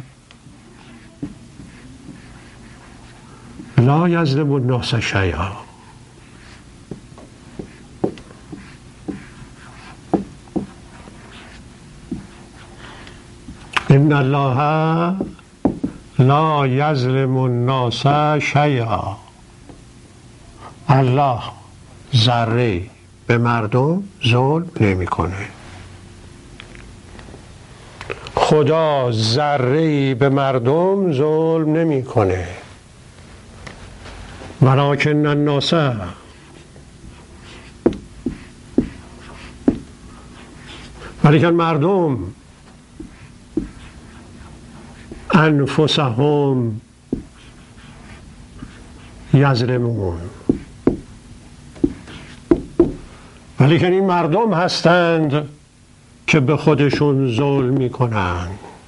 لا یظلم الناس شیئا. ان الله لا یظلم الناس شیئا، الله ذره به مردم ظلم نمیکنه. خدا ذره به مردم ظلم نمیکنه. ولکن الناس، ولیکن مردم انفسهم یظلمون، ولیکن این مردم هستند که به خودشون ظلم میکنن.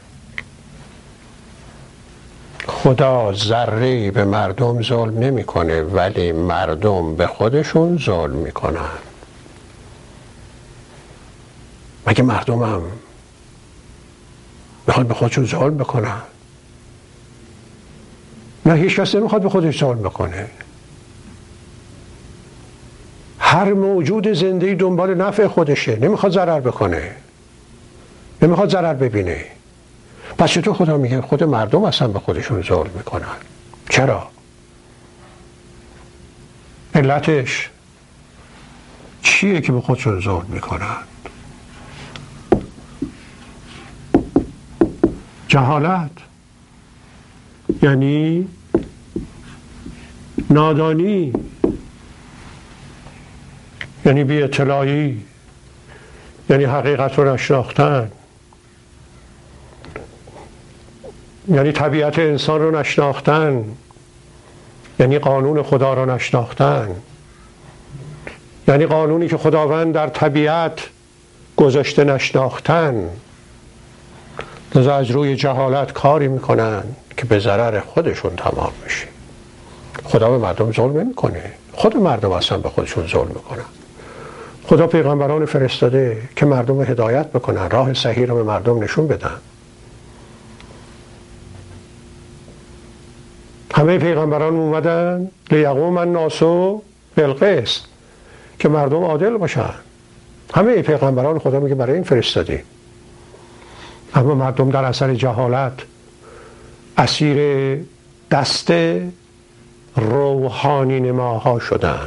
خدا ذره‌ای به مردم ظلم نمیکنه، ولی مردم به خودشون ظلم میکنن. مگه مردم هم میخواد به خودشون ظلم بکنن؟ نه، هیچ کس نمیخواد به خودش ظلم بکنه. هر موجود زنده‌ای دنبال نفع خودشه، نمیخواد ضرر بکنه، نمیخواد ضرر ببینه. پس چطور خدا میگه خود مردم اصلا به خودشون ظلم میکنن؟ چرا؟ علتش چیه که به خودشون ظلم میکنن؟ جهالت، یعنی نادانی، یعنی بی اطلاعی، یعنی حقیقت رو نشناختن، یعنی طبیعت انسان رو نشناختن، یعنی قانون خدا رو نشناختن، یعنی قانونی که خداوند در طبیعت گذاشته نشناختن. لذا از روی جهالت کاری میکنن که به ضرر خودشون تمام میشه. خدا به مردم ظلم نمیکنه، خود مردم اصلا به خودشون ظلم میکنن. خدا پیغمبران فرستاده که مردم رو هدایت بکنن، راه صحیح رو به مردم نشون بدن. همه پیغمبران اومدن لیقوم الناس بالقسط، که مردم عادل باشن. همه پیغمبران خدا میگه برای این فرستادی. اما مردم در اثر جهالت اسیر دست روحانی نماها شدن.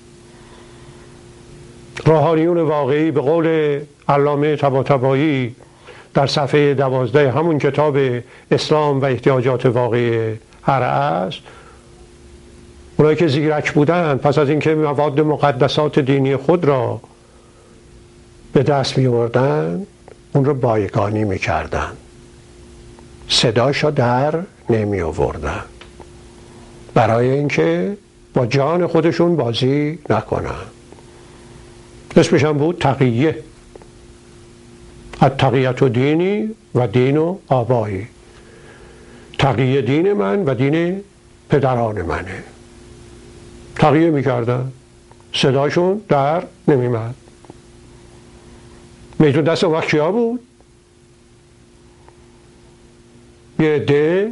روحانیون واقعی به قول علامه طباطبایی در صفحه 12 همون کتاب اسلام و احتیاجات واقعی هر عصر، اونایی که زیرک بودن پس از اینکه مواد مقدسات دینی خود را به دست می آوردن، اون رو بایگانی می کردن، صداشو در نمی آوردن، برای اینکه با جان خودشون بازی نکنن. اسمش هم بود تقیه. التقیت و دینی و دین و آبایی. تقیه دین من و دین پدران منه. تقیه میکردن، صداشون در نمیمد. میتون دست اون وقت کیا بود؟ یه عده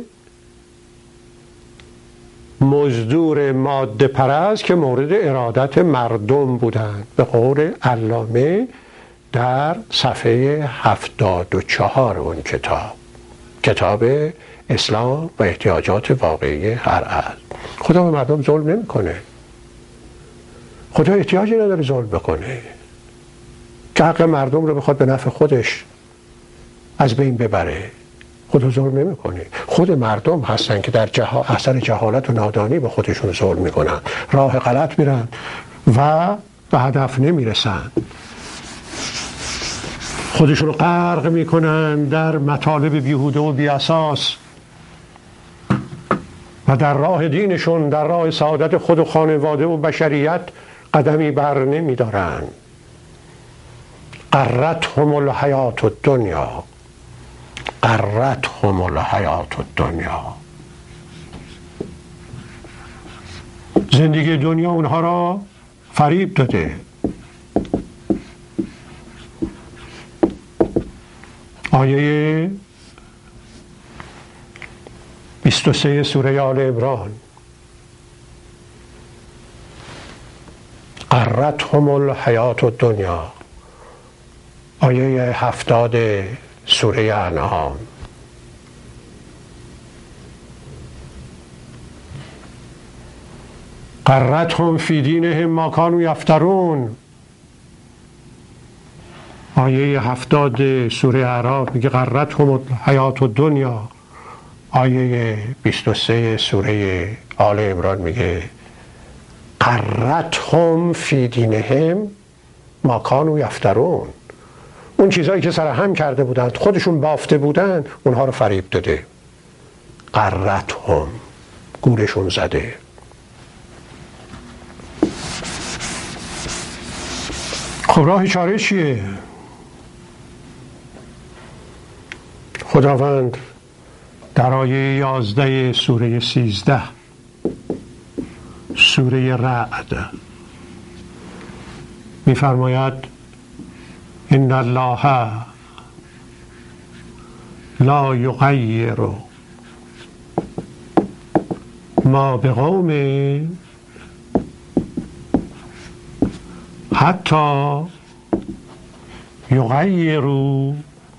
مزدور ماده پرست که مورد ارادت مردم بودند، به قول علامه در صفحه 74 اون کتاب اسلام و احتیاجات واقعی هر عصر. خدا به مردم ظلم نمیکنه. خدا احتیاجی نداره ظلم بکنه که حق مردم رو بخواد به نفع خودش از بین ببره. خدا ظلم نمیکنه. خود مردم هستن که در اثر جهالت و نادانی به خودشون ظلم میکنن، راه غلط میرن و به هدف نمیرسن، خودشون رو غرق میکنن در مطالب بیهوده و بیاساس و در راه دینشون، در راه سعادت خود و خانواده و بشریت قدمی بر نمیدارن. غرتهم الحیات الدنیا، غرتهم الحیات الدنیا. زندگی دنیا اونها را فریب داده. آیه 23 سوره آل عمران، غرتهم الحیات الدنیا. آیه 70 سوره انعام، غرتهم فی دینهم ما کانوا یفترون. آیه 70 سوره اعراف میگه غرتهم الحیات الدنیا. آیه 23 سوره آل عمران میگه غرتهم فی دینهم ما کانوا یفترون. اون چیزایی که سر هم کرده بودند، خودشون بافته بودند، اونها رو فریب داده. غرتهم، گورشون زده. خب راه چاره چیه؟ خداوند در آیه 11 سوره 13 سوره رعد می‌فرماید ان الله لا یغیر ما بقوم حتی یغیروا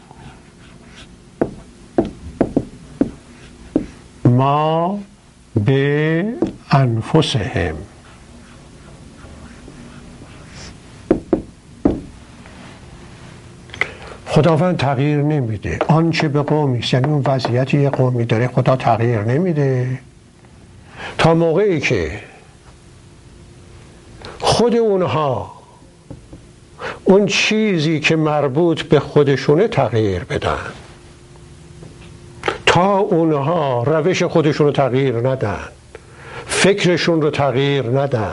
ما به انفسهم. خداوند تغییر نمیده آنچه به قومی است، یعنی اون وضعیتی یه قومی داره خدا تغییر نمیده تا موقعی که خود اونها اون چیزی که مربوط به خودشونه تغییر بدن. تا اونها روش خودشون رو تغییر ندن، فکرشون رو تغییر ندن،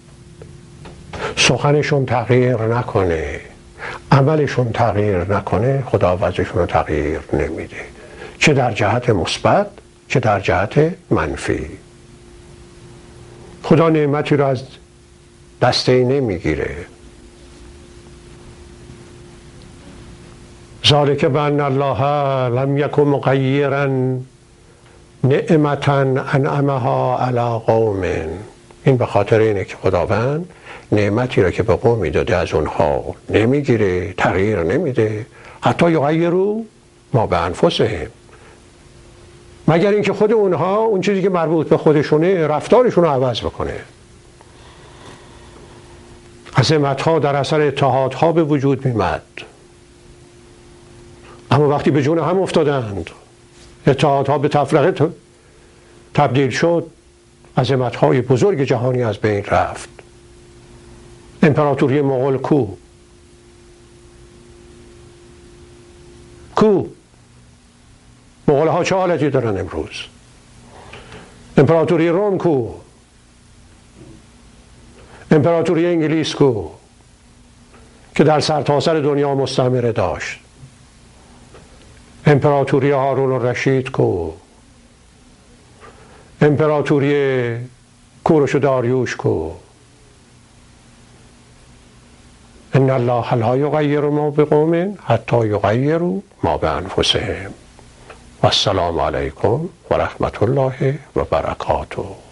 سخنشون تغییر نکنه، عملشون تغییر نکنه، خدا وضعشون رو تغییر نمیده، چه در جهت مثبت چه در جهت منفی. خدا نعمتی رو از دسته نمیگیره. ذالک بأن الله لم یکن مغیرا نعمتا انعمها علی قوم. این به خاطر اینه که خداوند نعمتی را که به قومی داده از اونها نمیگیره، تغییر نمیده، حتی یغیروا ما بانفسهم، مگر اینکه خود اونها اون چیزی که مربوط به خودشونه رفتارشون رو عوض بکنه. عظمت‌ها در اثر اتحادها به وجود میمد، اما وقتی به جون هم افتادند، اتحادها به تفرقه تبدیل شد، عظمت‌های بزرگ جهانی از بین رفت. امپراتوری مغول کو مغول‌ها چه حالتی دارن امروز؟ امپراتوری روم کو؟ امپراتوری انگلیس کو که در سرتاسر دنیا مستعمره داشت؟ امپراتوری هارون الرشید کو؟ امپراتوری کوروش و داریوش کو؟ ان الله لا یغیر ما بقوم حتی یغیروا ما بانفسهم. و السلام علیکم و رحمت الله و برکاته.